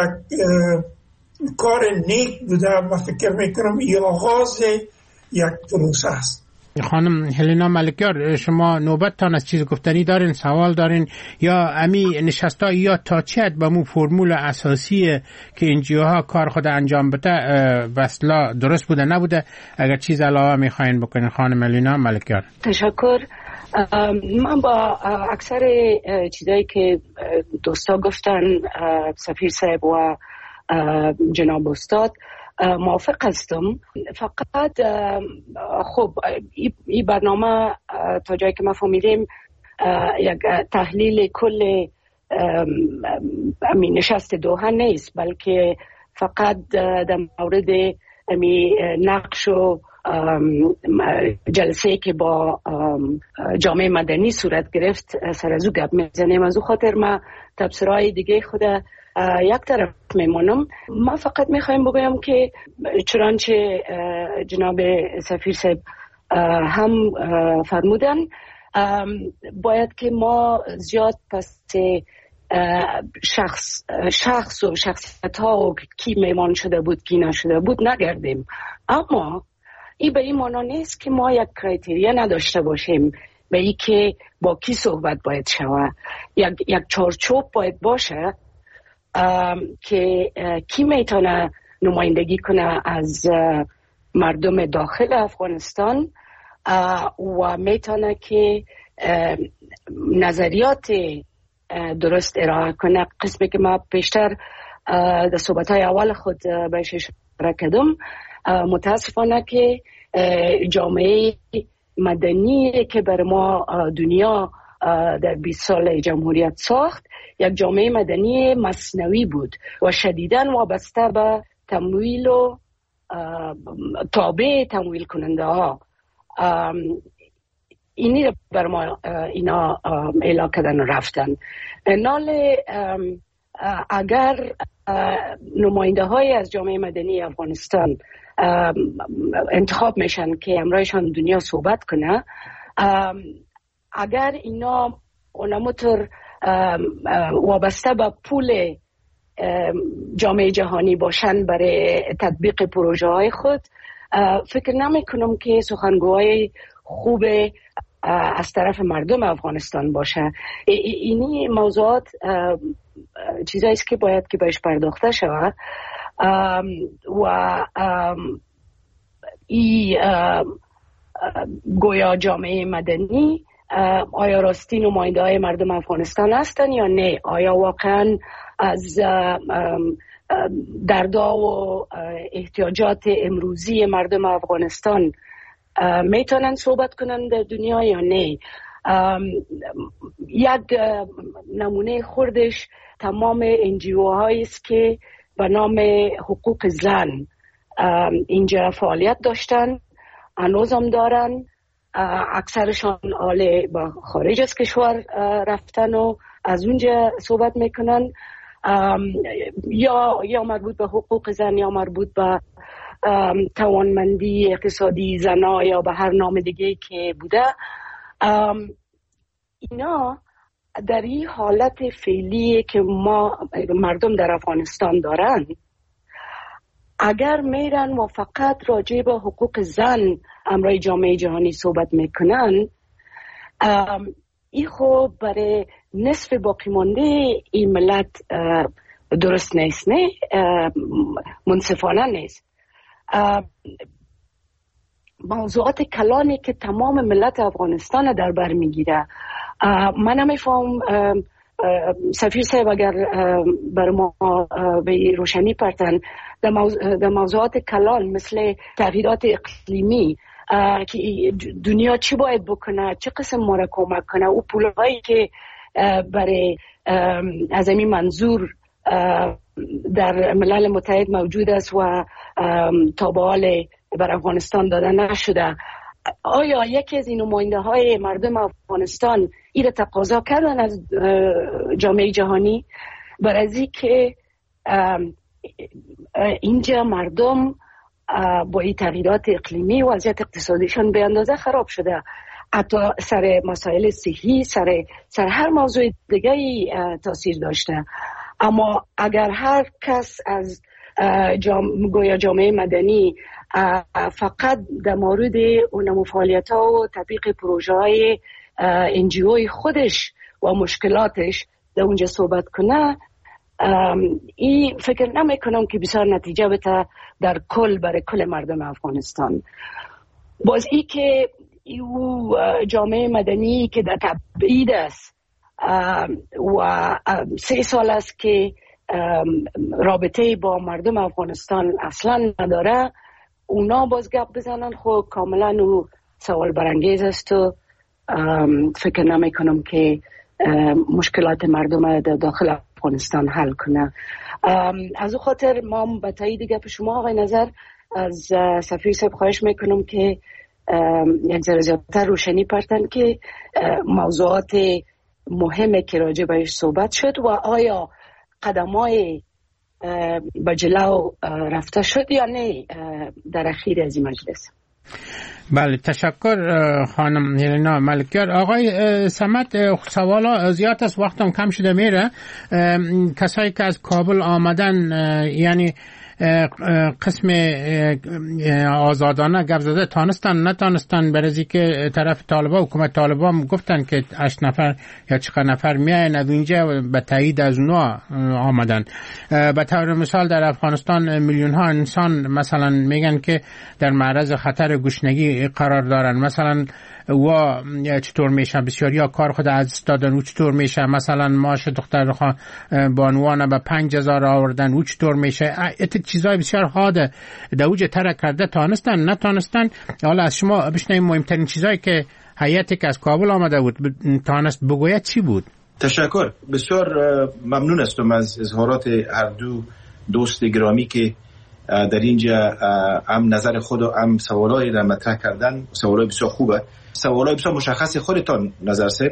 کار نیک بوده و فکر میکنم این آغاز یک پروسه است. خانم هلینا ملکیار شما نوبتتان از چیز گفتنی دارین، سوال دارین یا امی نشستا یا تا چند با مو فرمول اساسی که انجیوها کار خود انجام بده وصلا درست بوده نبوده؟ اگر چیز علاوه میخواین بکنین خانم هلینا ملکیار. تشکر. من با اکثر چیزایی که دوستا گفتن سفیر صاحب و جناب استاد موافق هستم. فقط خب این برنامه تا جایی که ما فهمیدیم یک تحلیل کل امین نشست دوحه نیست بلکه فقط در مورد امی نقش و جلسه که با جامعه مدنی صورت گرفت سر از او گپ میزنیم. از او خاطر ما تبصرهای دیگه خود یک طرف میمونم. ما فقط میخوایم بگویم که چنانچه جناب سفیر صاحب هم فرمودن باید که ما زیاد پس شخص شخص و شخصیت ها و کی میمان شده بود کی نشده بود نگردیم. اما این به این معنا نیست که ما یک کرایتریا نداشته باشیم به این که با کی صحبت باید شود. یک, یک چارچوب باید باشه که کی میتونه نمایندگی کنه از مردم داخل افغانستان و میتونه که نظریات درست ارائه کنه. قسمی که ما پیشتر در صحبت‌های اول خود بهش اشاره کردم، متاسفانه که جامعه مدنی که بر ما دنیا در بیست سال جمهوریت ساخت یک جامعه مدنی مصنوعی بود و شدیداً وابسته به تمویل و تابع تمویل کننده ها. اینی بر ما اینا اعلا کردن و رفتن. نال اگر نماینده های از جامعه مدنی افغانستان انتخاب میشن که امرایشان دنیا صحبت کنه، اگر اینا اونموتر وابسته به پول جامعه جهانی باشن برای تطبیق پروژه های خود، فکر نمی کنم که سخنگوهای خوب از طرف مردم افغانستان باشه. اینی موضوعات چیزایی است که باید که بهش پرداخته شود و این گویا جامعه مدنی آیا راستی نماینده های مردم افغانستان هستن یا نه؟ آیا واقعا از دردها و احتیاجات امروزی مردم افغانستان میتونن صحبت کنن در دنیا یا نه؟ یک نمونه خوردش تمام انجیو هایی است که به نام حقوق زن اینجا فعالیت داشتن، هنوز هم دارن. اکثرشان آل با خارج از کشور رفتن و از اونجا صحبت میکنن، یا یا مربوط به حقوق زن یا مربوط به توانمندی اقتصادی زنها یا به هر نام دیگه که بوده. اینا در این حالت فعلی که ما مردم در افغانستان دارن، اگر میرن و فقط راجع به حقوق زن امرای جامعه جهانی صحبت میکنن، این خوب برای نصف باقی مانده این ملت درست نیست، نه منصفانه نیست. موضوعات کلانی که تمام ملت افغانستان در بر میگیره، من نمیفهم سفیر صاحب اگر بر ما به روشنی پرتن در موضوعات کلان مثل تغییرات اقلیمی که دنیا چی باید بکنه، چه قسم ما را کمک کنه، او پولهایی که برای از این منظور در ملل متحد موجود است و تا به حال بر افغانستان داده نشده، آیا یکی از این نماینده های مردم افغانستان این را تقاضا کردن از جامعه جهانی؟ برای که اینجا مردم با این تغییرات اقلیمی وضعیت اقتصادیشان به اندازه خراب شده، حتی سر مسائل صحی، سر سر هر موضوع دیگه تاثیر داشته. اما اگر هر کس از جام... گویا جامعه مدنی فقط در مورد اون فعالیت ها و تطبیق پروژه های انجیوی خودش و مشکلاتش در اونجا صحبت کنه، این فکر نمی کنم که بسیار نتیجه بده در کل برای کل مردم افغانستان. باز ای که او جامعه مدنی که در تبعید است و سه سال است که رابطه با مردم افغانستان اصلا نداره، اونا باز گپ بزنن، خب کاملا او سوال برانگیز است و فکر نمی کنم که مشکلات مردم در داخل افغانستان حل کنه. از او خاطر ما به تایید گپ شما آقای نظر از سفیر صاحب خواهش میکنم که یک ذره زیادتر روشنی پرتن که موضوعات مهمه که راجع بهش صحبت شد و آیا قدمای به جلو رفته شد یا نه در اخیر از این مجلس. بله تشکر خانم هیلینا ملکیار. آقای صمد سوالا زیاد است، وقتم کم شده میره. کسایی که از کابل آمدن یعنی قسم آزادانه گپ زده تانستن نتانستن، برای که طرف طالبا حکومت طالبا گفتن که هشت نفر یا چقدر نفر میاین از اینجا به تایید از اونا آمدن. به طور مثال در افغانستان میلیون ها انسان مثلا میگن که در معرض خطر گشنگی قرار دارن، مثلا و چطور میشه بسیاری ها کار خود از دادن، او چطور میشه مثلا ماش دختر خان بانوان به پنج هزار آوردن، او چطور میشه. ات چیزای بسیار حاده دوجه ترک کرده تانستن نتانستن. حالا از شما بشنویم مهمترین چیزایی که هیئتی که از کابل آمده بود تانست بگوید چی بود. تشکر، بسیار ممنون هستم از اظهارات هر دو دوست گرامی که در اینجا هم نظر خود و هم سوالایی را مطرح کردن. سوالای بسیار خوبه، سوالای بسیار مشخص خودتان نظر سب،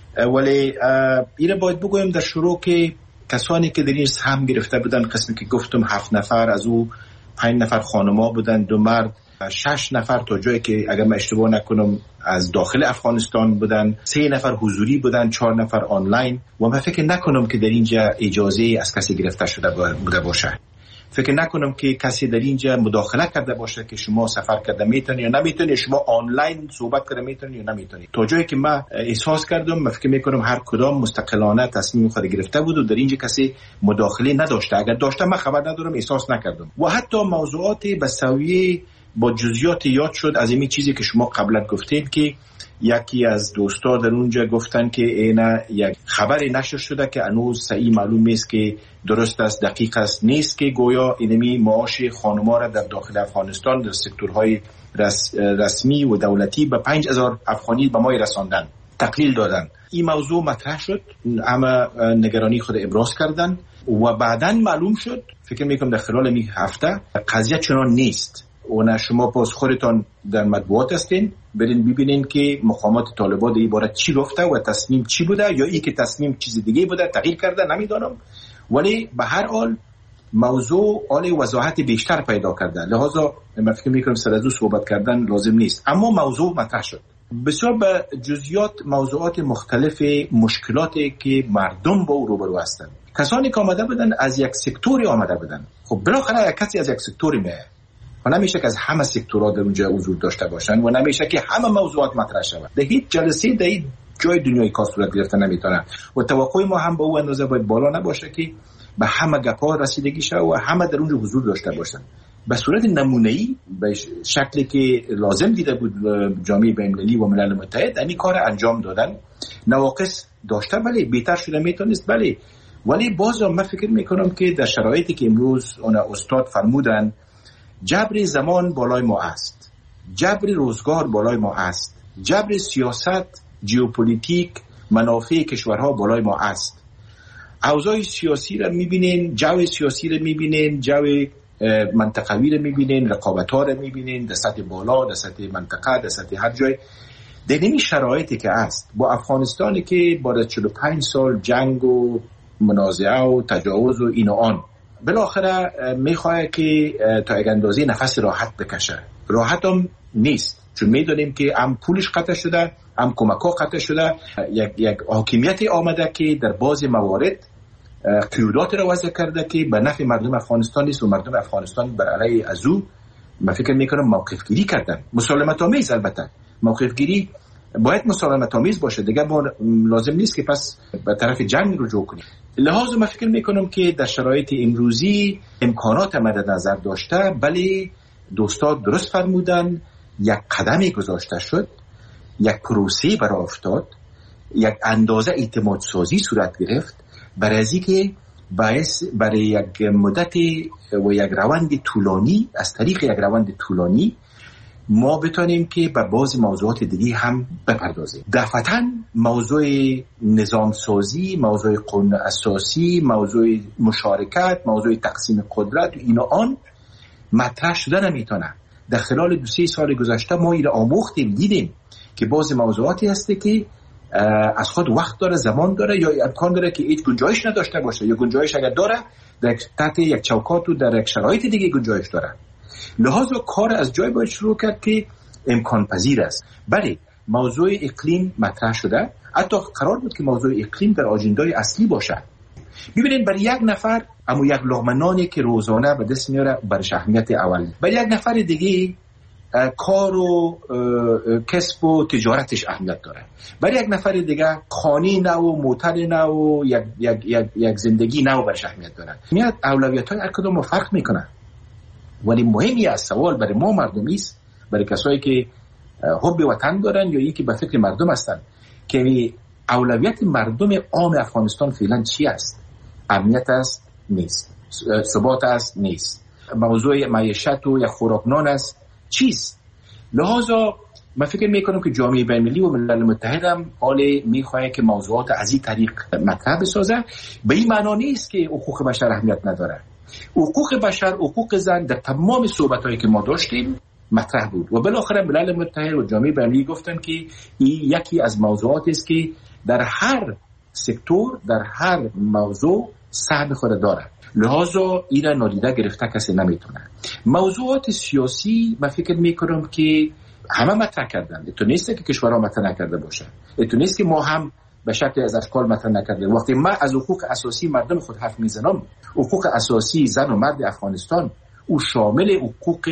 ولی اینه باید بگویم در شروع که کسانی که در این سهم گرفته بودن، قسمی که گفتم هفت نفر، از او پنج نفر خانما بودن، دو مرد، شش نفر تا جایی که اگر من اشتباه نکنم از داخل افغانستان بودن، سه نفر حضوری بودن، چهار نفر آنلاین. و من فکر نکنم که در اینجا اجازه از کسی گرفته شده بوده باشه. فکر نکنم که کسی در اینجا مداخله کرده باشه که شما سفر کرده میتونی یا نمیتونی، شما آنلاین صحبت کرده میتونی یا نمیتونی. تا جایی که من احساس کردم، من فکر میکنم هر کدام مستقلانه تصمیم خود گرفته بود و در اینجا کسی مداخله نداشته. اگر داشته من خبر ندارم، احساس نکردم. و حتی موضوعات به سویه با جزئیات یاد شد از این چیزی که شما قبلا گفتید که یکی از دوستا در اونجا گفتن که اینا یک خبری نشر شده که هنوز صحیح معلوم نیست که درست است، دقیق است نیست، که گویا اینمی معاش خانم‌ها را در داخل افغانستان در سکتورهای رس رسمی و دولتی به پنج هزار افغانی به ما رساندن، تقلیل دادن. این موضوع مطرح شد، اما نگرانی خود ابراز کردن و بعداً معلوم شد، فکر میکنم در خلال این هفته، قضیه چنان نیست. و نه شما باز خودتان در مطبوعات هستین، برین ببینین که مقامات طالبان در عبارت چی گفته و تصمیم چی بوده، یا ای که تصمیم چیز دیگه بوده تغییر کرده نمیدانم. ولی به هر حال موضوع آل وضاحت بیشتر پیدا کرده، لحاظا من فکر میکنم سر از او صحبت کردن لازم نیست. اما موضوع مطرح شد بسیار به جزئیات، موضوعات مختلف، مشکلاتی که مردم با او روبرو هستند. کسانی که آمده بودن از یک سکتوری آمده بودن، خب بالاخره یک کسی از یک سکتوری میاد و نمیشه که از همه سکتورها در اونجا حضور داشته باشن و نمیشه که همه موضوعات مطرح شود. در هیچ جلسه در هیچ جای دنیای کار صورت گرفته نمیتونه و توقع ما هم به اون اندازه باید بالا نباشه که به همه گپا رسیدگی شه و همه در اونجا حضور داشته باشن. به صورت نمونه‌ای به شکلی که لازم دیده بود جامعه بین‌المللی و ملل متحد این کار انجام دادن. نواقص داشته، بله بهتر شده میتونست، بله، ولی باز من فکر میکنم که در شرایطی که امروز اون استاد فرمودن، جبر زمان بالای ما است، جبر روزگار بالای ما است، جبر سیاست، ژئوپلیتیک، منافع کشورها بالای ما است. اوضاع سیاسی را میبینین، جو سیاسی را میبینین، جو منطقوی را میبینین، رقابت‌ها را میبینین در سطح بالا، در سطح منطقه، در سطح هر جای. در این شرایطی که است، با افغانستانی که بعد چهل و پنج سال جنگ و منازعه و تجاوز و این و آن، بالاخره میخواه که تا یک اندازه نفس راحت بکشه. راحت هم نیست، چون میدونیم که هم پولش قطع شده، هم کمک‌ها قطع شده. یک یک حاکمیت آمده که در بعضی موارد قیودات را وضع کرده که به نفع مردم افغانستان نیست و مردم افغانستان بر علیه از او، من فکر میکنم موقف گیری کردن. مسالمت آمیز، البته موقف گیری باید مسالمت آمیز باشه، دیگه لازم نیست که پس به طرف جنگ رجوع کنیم. لحاظ من فکر میکنم که در شرایط امروزی امکانات مد نظر داشته، بله دوستان درست فرمودن، یک قدمی گذاشته شد، یک پروسه برای افتاد، یک اندازه اعتماد سازی صورت گرفت برای از اینکه باعث برای یک مدت و یک روند طولانی، از طریق یک روند طولانی ما بتونیم که به بعضی موضوعات دیگه هم بپردازیم. دفعتاً موضوع نظام سازی، موضوع قانون اساسی، موضوع مشارکت، موضوع تقسیم قدرت و این و آن مطرح شده نمیتونه. در خلال دو سه سال گذشته ما این آموختیم، دیدیم که بعضی موضوعاتی هسته که از خود وقت داره، زمان داره، یا امکان داره که هیچ گنجایش نداشته باشه، یا گنجایش اگر داره در تحت یک چوکات و در یک شرایط دیگه گنجایش داره. لحاظا کار از جای باید شروع کرد که امکان پذیر است. بله موضوع اقلیم مطرح شده، حتی قرار بود که موضوع اقلیم در آجندای اصلی باشه. ببینید برای یک نفر اما یک لقمه نانی که روزانه به دست میاره برش اهمیت اول، برای یک نفر دیگه کار و کسب و تجارتش اهمیت داره، برای یک نفر دیگه خانه نو، موتر نو، یک یک یک یک زندگی نو برش اهمیت داره. میاد اولویت‌های هر کدوم فرق میکنه. ولی مهمی است سوال برای ما مردمی است، برای کسایی که حب وطن دارن یا یکی به فکر مردم هستن، که اولویت مردم عام افغانستان فعلا چی است؟ امنیت است؟ نیست. ثبات است؟ نیست. موضوع معیشت و یا خوراکنان است؟ چیست؟ لحاظا من فکر میکنم که جامعه بین‌المللی و ملل متحد هم حال میخواه که موضوعات از این طریق مطرح بسازه. به این معنا نیست که حقوق بشر اهمیت نداره. حقوق بشر، حقوق زن در تمام صحبت‌هایی که ما داشتیم مطرح بود و بالاخره ملل متحد و جامعه بین‌المللی گفتن که این یکی از موضوعاتی است که در هر سکتور، در هر موضوع سهم خود داره. لحاظا اینا نادیده گرفته کسی نمیتونه. موضوعات سیاسی من فکر میکنم که همه مطرح کردن. تو نیست که کشورها مطرح نکرده باشه، تو نیست که ما هم به شکل از اشکال مطرح نکرده. وقتی ما از حقوق اساسی مردم خود حرف میزنم، حقوق اساسی زن و مرد افغانستان او شامل حقوق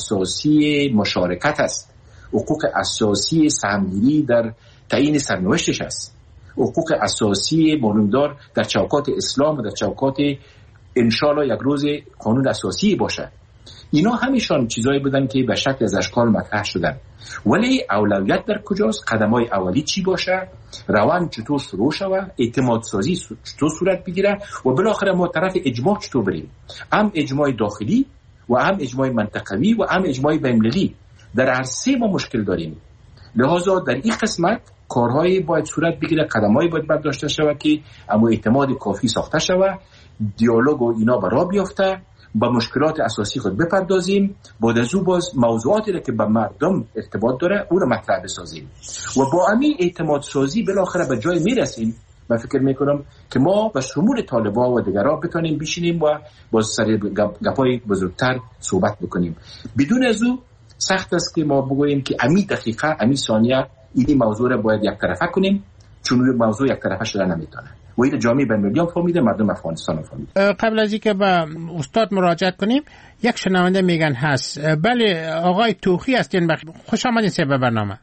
اساسی مشارکت است، حقوق اساسی سهمگیری در تعیین سرنوشتش است، حقوق اساسی معلومدار در چوکات اسلام و در چوکات انشالله یک روز قانون اساسی باشه. اینا همیشان چیزایی بودن که به شکل از اشکال مطرح شدن. ولی اولویت در کجاست؟ قدم‌های اولی چی باشه؟ روان چطور شروع شود؟ اعتماد سازی چطور صورت بگیره؟ و بالاخره ما طرف اجماع چطور بریم؟ هم اجماع داخلی و هم اجماع منطقوی و هم اجماع بین‌المللی. در هر سه ما مشکل داریم. لحاظا در این قسمت کارهای باید صورت بگیره، قدم‌های باید برداشته شود که اما اعتماد کافی ساخته شود، دیالوگ و اینا برا بیفته، با مشکلات اساسی خود بپردازیم، بعد از او باز موضوعاتی را که به مردم ارتباط داره او را مطرح بسازیم و با همین اعتماد سازی بالاخره به جای میرسیم. من فکر میکنم که ما به شمول طالبان و دیگران بتونیم بشینیم و باز سر گپای بزرگتر صحبت بکنیم. بدون از او سخت است که ما بگوییم که امی دقیقه امی ثانیه این موضوع را باید یک طرفه کنیم، چون موضوع یک طرفه شده نمیتونه. و این جامعه بین‌المللی هم فهمیده، مردم افغانستان هم فهمیده. قبل از اینکه به استاد مراجعه کنیم، یک شنونده میگن هست. بله آقای توخی هستین، خوش آمدین سه به برنامه.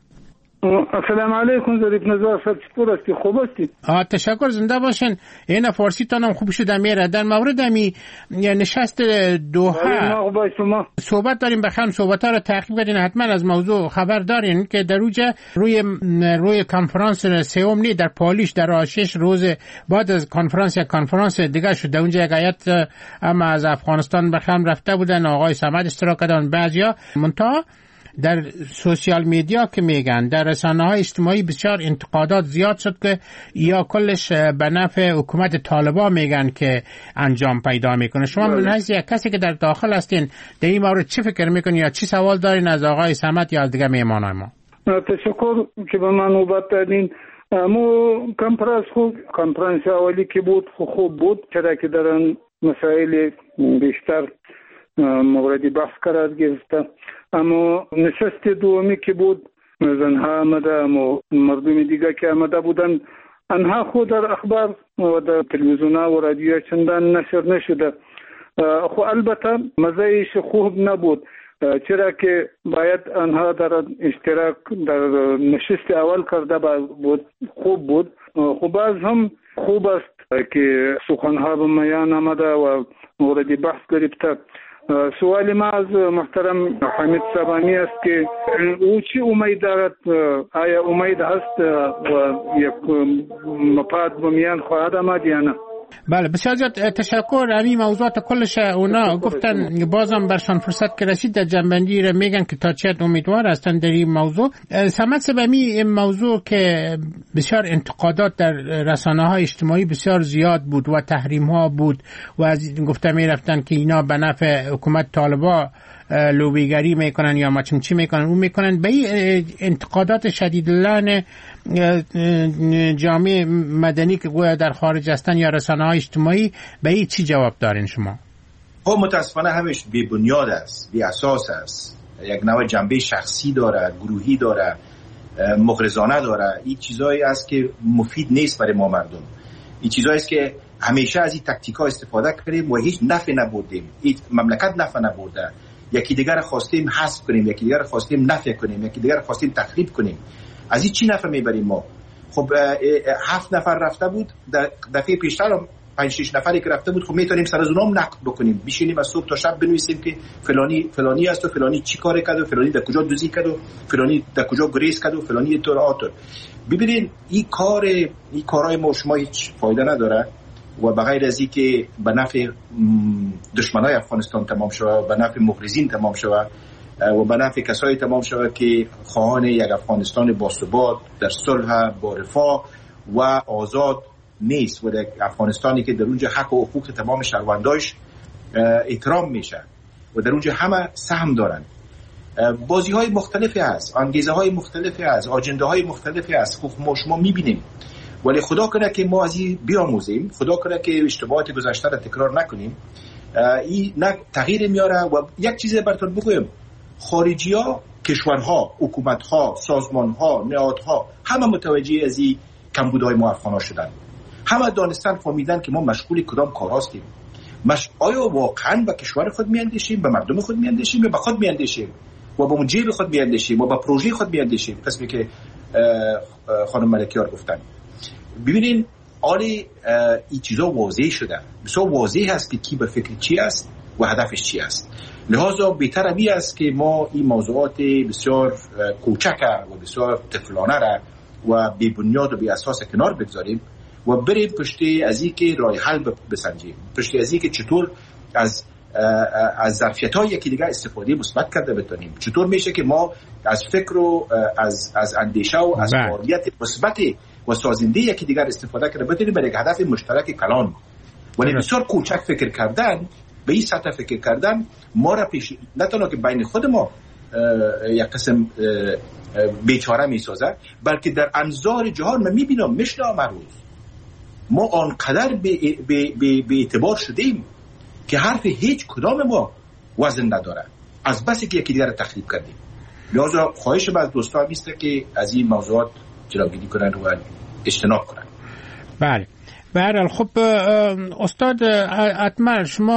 السلام علیکم ظریف نزار صاحب، چطور هستی؟ خوب هستی؟ آه تشکر، زنده باشین. این فارسی تانم خوب شده میره. در مورد می نشست دوحه صحبت داریم، بخوام صحبت ها رو تعقیب کنین. حتما از موضوع خبر دارین که در روی روی روی کنفرانس سوم نی در پالیش در شش روز بعد از کنفرانس یک کنفرانس دیگه شد. اونجا یک هیئت اما از افغانستان بخوام رفته بودن، آقای صمد اشتراک کردن، بعضیا منتها در سوشیال میدیا که میگن، در رسانه‌های اجتماعی بسیار انتقادات زیاد شد که یا کلش به نفع حکومت طالبان میگن که انجام پیدا میکنه. شما من حیث یک کسی که در داخل هستین در این مورد چی فکر میکنین یا چی سوال دارین از آقای صمد یا از دیگه میهمانای ما؟ تشکر که به من نوبت دادین. مو کنفرانس خوب کنفرانس اولی که بود خوب بود، چرا که در مسائل بیشتر موردی بحث قرار گرفته. اما نشست دومی که بود زنها آمده و مردم دیگه که آمده بودن، آنها خود در اخبار و در تلویزیون و رادیو چندان نشر نشده. خو البته مزایش خوب نبود، چرا که باید آنها در اشتراک در نشست اول کرده بود، خوب بود. خو باز هم خوب است که سخنها به میان آمده و موردی بحث گرفته. سوال ما از محترم حمید سبانی است که او چی امید دارد؟ آیا امید هست و یک مفاد به میان خواهد آمد یا نه؟ بله بسیار زیاد تشکر. همین موضوعات کلش اونا گفتن، بازم برشان فرصت که رسید در جنبندی را میگن که تا چه امیدوار هستن در این موضوع. صمد سبمی این موضوع که بسیار انتقادات در رسانه های اجتماعی بسیار زیاد بود و تحریم ها بود و از گفته میرفتن که اینا به نفع حکومت طالبان لوبیگری میکنن یا مچم چی میکنن اون میکنن. به این انتقادات شدید لعن جامعه مدنی که گویا در خارج هستن یا رسانه های اجتماعی، به این چی جواب دارین شما؟ خب متاسفانه همش بی بنیاد است، بی اساس است. یک نوع جنبه شخصی داره، گروهی داره، مغرضانه داره. این چیزایی است که مفید نیست برای ما مردم. این چیزایی است که همیشه از این تاکتیکا استفاده کردیم و هیچ نفع نبردیم. این مملکت نفع نبرده. یکی دیگر خواستیم حذف کنیم، یکی دیگر خواستیم نفع کنیم، یکی دیگر خواستیم تخریب کنیم. از این چی نفع میبریم ما؟ خب هفت نفر رفته بود، دفعه پیشتر پنج شش نفری که رفته بود، خب میتونیم سر از اونام نقد بکنیم، بشینیم از صبح تا شب بنویسیم که فلانی فلانی است و فلانی چی کار کرد و فلانی در کجا دزدی کرد و فلانی در کجا گریز کرد و فلانی طور آتور. ببینید این کار این کارهای ما شما هیچ فایده نداره و بغیر از این که به نفع دشمنای افغانستان تمام شود، به نفع مخرجین تمام شود و به نفع کسایی تمام شود که خواهان یک افغانستان باثبات در صلح با رفاه و آزاد نیست و در افغانستانی که در اونجا حق و حقوق تمام شهرونداش احترام میشه و در اونجا همه سهم دارن. بازی های مختلفی هست، انگیزه های مختلفی هست، آجنده های مختلفی هست. خب ما شما میبینیم، ولی خدا کنه که ما از این بیاموزیم، خدا کنه که اشتباهات گذشته را تکرار نکنیم. این نه تغییر میاره. و یک چیز براتون بگویم، خارجی ها، کشورها، حکومت ها، سازمان ها، نهادها همه متوجه از این کمبودهای ما افغان ها شدن. همه دانستن فهمیدن که ما مشغول کدام کار هستیم. مش... آیا واقعا به کشور خود میاندیشیم، به مردم خود میاندیشیم، به خود میاندیشیم و به جیب خود میاندیشیم و به پروژه خود میاندیشیم؟ قسمی که خانم ملکیار گفتن. ببینین آلی این چیزا واضح شده، بسیار واضح است که کی به فکر چی است و هدفش چی است. لحاظا بهتر امی است که ما این موضوعات بسیار کوچک و بسیار طفلانه را و بی بنیاد و بی اساس کنار بگذاریم و بریم پشتی از این که راه حل بسنجیم، پشتی از این که چطور از از ظرفیت‌های یکی دیگر استفاده مثبت کرده بتونیم. چطور میشه که ما از فکر و از از اندیشه و از فعالیت مثبت و سازنده یکی دیگر استفاده کرده بتونیم برای هدف مشترک کلان. ولی بسیار کوچک فکر کردن، به این سطح فکر کردن ما را پیش نه تنها که بین خود ما یک قسم بیچاره میسازه، بلکه در انظار جهان من میبینم میشنم روز ما آنقدر به به اعتبار شدیم که حرف هیچ کدام ما وزن نداره از بسی که یکی دیگر را تخریب کردیم. لذا خواهش من از دوستان میسته که از این موضوعات جلوگیری کنن و اجتناب کنن. بله برحال. خب استاد اتمر، شما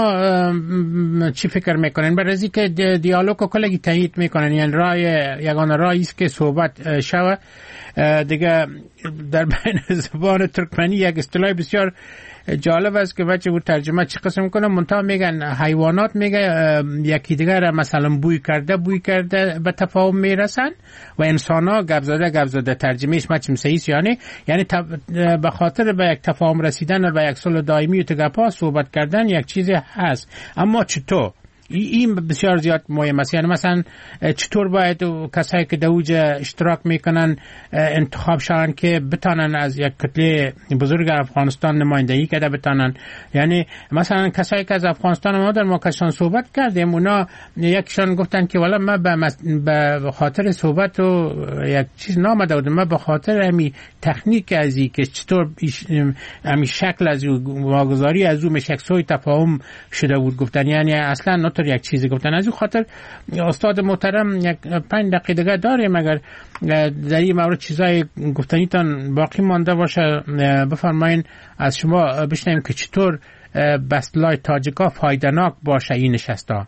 چی فکر میکنین برای از که دیالوگ رو کلگی تایید میکنن؟ یعنی رای یگانه رایی است که صحبت شوه دیگه. در بین زبان ترکمنی یک اصطلاح بسیار جالب است که بچه بود ترجمه چی قسم کنم، منتها میگن حیوانات میگه یکی دیگر مثلا بوی کرده بوی کرده به تفاهم میرسن و انسان ها گپ زده گپ زده. ترجمهش مچم صحیح یعنی یعنی به خاطر به یک تفاهم رسیدن و به یک صلح دائمی و تگپا صحبت کردن یک چیزی هست. اما چطور این بسیار زیاد مهم است. یعنی مثلا چطور باید کسایی که دوج اشتراک میکنن انتخاب شون که بتانن از یک کتله بزرگ افغانستان نمایندگی کرده بتانن؟ یعنی مثلا کسایی که از افغانستان ما در موقعشان صحبت کردیم، اونا یکشان گفتن که والا ما به خاطر صحبت و یک چیز نامده بودم، ما به خاطر همی تکنیک از این که چطور همی شکل از واگذاری از اون شکسوی تفاهم شده بود گفتن. یعنی اصلا نطور یک چیزی گفتن. از این خاطر استاد محترم یک پنج دقیقه دیگه داریم، اگر در این مورد چیزای گفتنیتان باقی مانده باشه بفرمایین از شما بشنویم که چطور بسلای تاجیکا فایده‌ناک باشه این نشستا.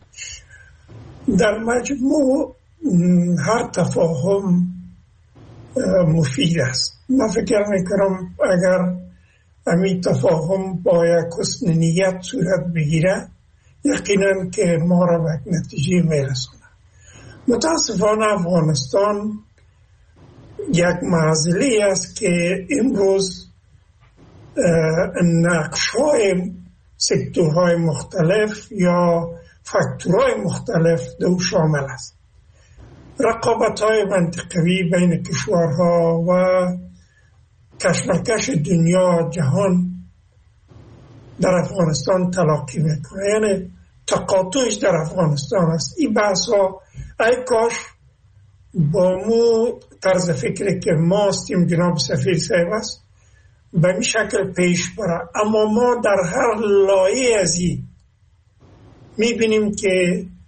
در مجموع هر تفاهم مفید است. من فکر میکنم اگر همین تفاهم با یک حسن نیت صورت بگیره یقینا که ما را به نتیجه میرسونه. متاسفانه افغانستان یک معضله است که امروز نقش‌های سکتورهای مختلف یا فاکتورهای مختلف دو شامل است. رقابت‌های منطقوی بین کشورها و کشمکش دنیا جهان در افغانستان تلاقی میکنه، یعنی تقاطعش در افغانستان است. این بحث ها ای کاش با مو طرز فکری که ما هستیم جناب سفیر صاحب است به این شکل پیش بره. اما ما در هر لایه از این میبینیم که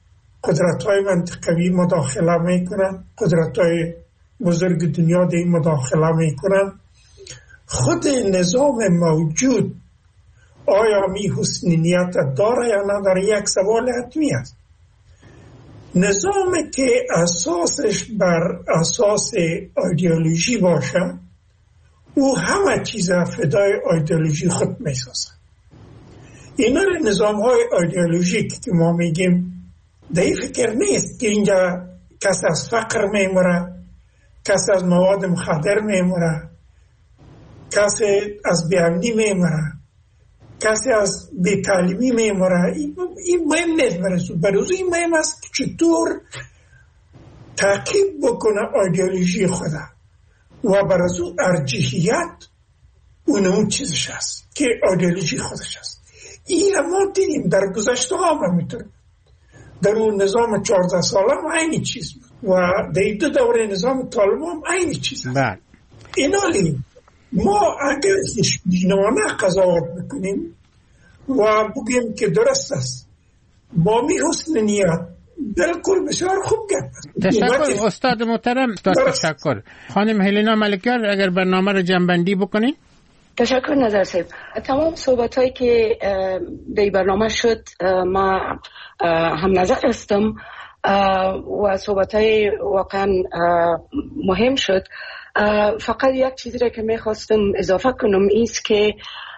قدرت‌های منطقوی مداخله میکنن، قدرت‌های بزرگ دنیا در این مداخله میکنن. خود نظام موجود آیا می حسن نیت داره یا نداره یک سوال حتمی است. نظامی که اساسش بر اساس ایدئولوژی باشه او همه چیز فدای ایدئولوژی خود میسازه. اینا نظام های ایدئولوژیک که ما میگیم در فکر نیست که اینجا کس از فقر میموره، کس از مواد مخدر میموره، کسی از بیامنی میموره، کسی از بی‌تعلیمی میموره. این مهم نیست برسو برسو این مهم است که چطور تعقیب بکنه ایدئولوژی خدا و برسو ارجحیت اون اون چیزش هست که ایدئولوژی خودش هست. این ما دیدیم در گذشته ها هم میتونه در اون نظام چهارده ساله هم اینی چیز بود و در دو دوره نظام طالب هم اینی چیز هست. اینالی ما اگر خوشبینانه قضاوت بکنیم و بگیم که درست است با می حسن نیت بالکل بسیار خوب گفت. تشکر استاد محترم. تشکر خانم هلینا ملکیار، اگر برنامه رو جمع‌بندی بکنین. تشکر نظر صاحب. تمام صحبت هایی که در برنامه شد ما هم نظر هستم و صحبت های واقعا مهم شد. فقط یک چیزی را که میخواستم اضافه کنم ایست که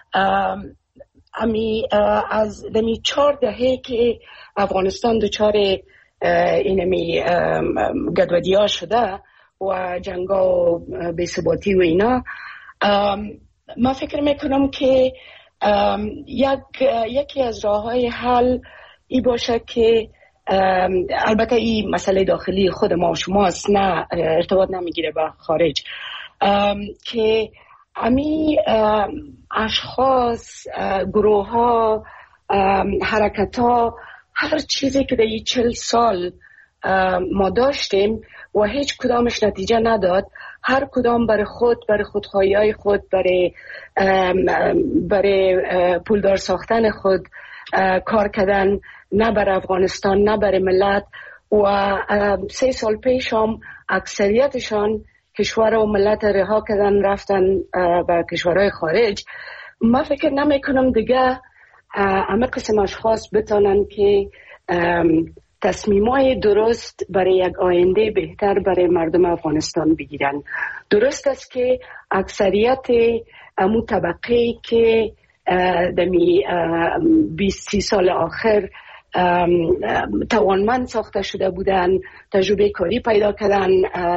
امی از دمی چهار دهه که افغانستان دچار اینمی گدودی ها شده و جنگا و بی‌ثباتی و اینا، من فکر میکنم که یک یکی از راه های حل ای باشه که البته این مسئله داخلی خود ما و شماست، نه ارتباط نمیگیره با خارج، که امی اشخاص، گروه ها، حرکت ها، هر چیزی که در این چل سال ما داشتیم و هیچ کدامش نتیجه نداد، هر کدام برای خود، برای خودخواهی های خود، برای برای پولدار ساختن خود کار کردن، نه برای افغانستان نه برای ملت. و سه سال پیش هم اکثریتشان کشور و ملت رها کردن رفتن به کشورهای خارج. من فکر نمی کنم دیگه همه قسم اشخاص بتانن که تصمیمای درست برای یک آینده بهتر برای مردم افغانستان بگیرن. درست است که اکثریت امو طبقه که دمی بیست سی سال آخر توانمند ساخته شده بودن، تجربه کاری پیدا کردن،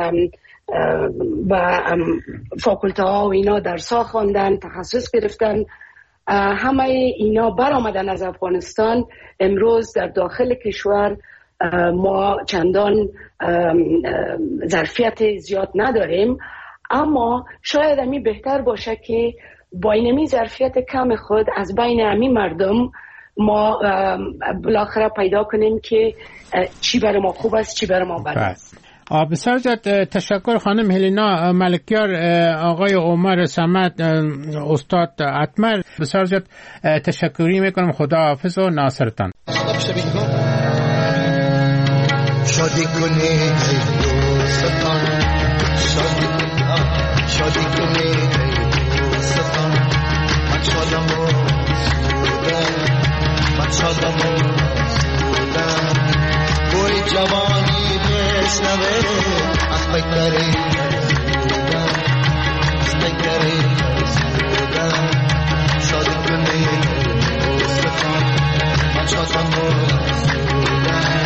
با فاکولته ها و اینا درس ها خواندن، تخصص گرفتن، همه اینا برآمدن از افغانستان. امروز در داخل کشور ما چندان ظرفیت زیاد نداریم، اما شاید امی بهتر باشه که با اینمی ظرفیت کم خود از بین امی مردم ما بالاخره پیدا کنیم که چی برای ما خوب است، چی برای ما بد است. بسیار زیاد تشکر خانم هلینا ملکیار، آقای عمر صمد، استاد عتمر، بسیار زیاد تشکری میکنم. خدا حافظ و ناصرتان. شادی کنید دوستان، شادی شادی کنید دوستان، من شادم و سودم، من شادم و سودم، بوی جوانی بشنوه از بگذری سودم، از بگذری سودم، شادی کنید دوستان، من شادم و سودم.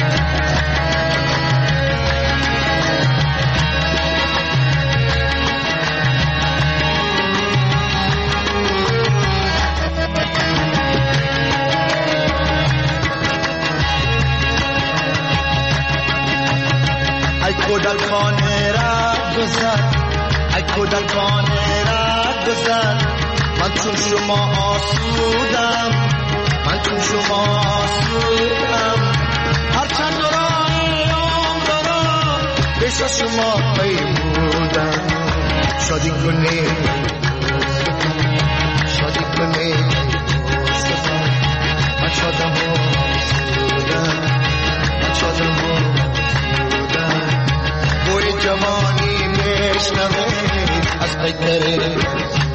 کودک خانه را گذر، ای کودک خانه را گذر، من چون شما آسودم، من چون شما آسودم، هرچند راه عمرم پیش از شما پیمودم. شادی کنید شادی کنید من شادم و آسودم، من شادم جوانی بشنوه از قیدره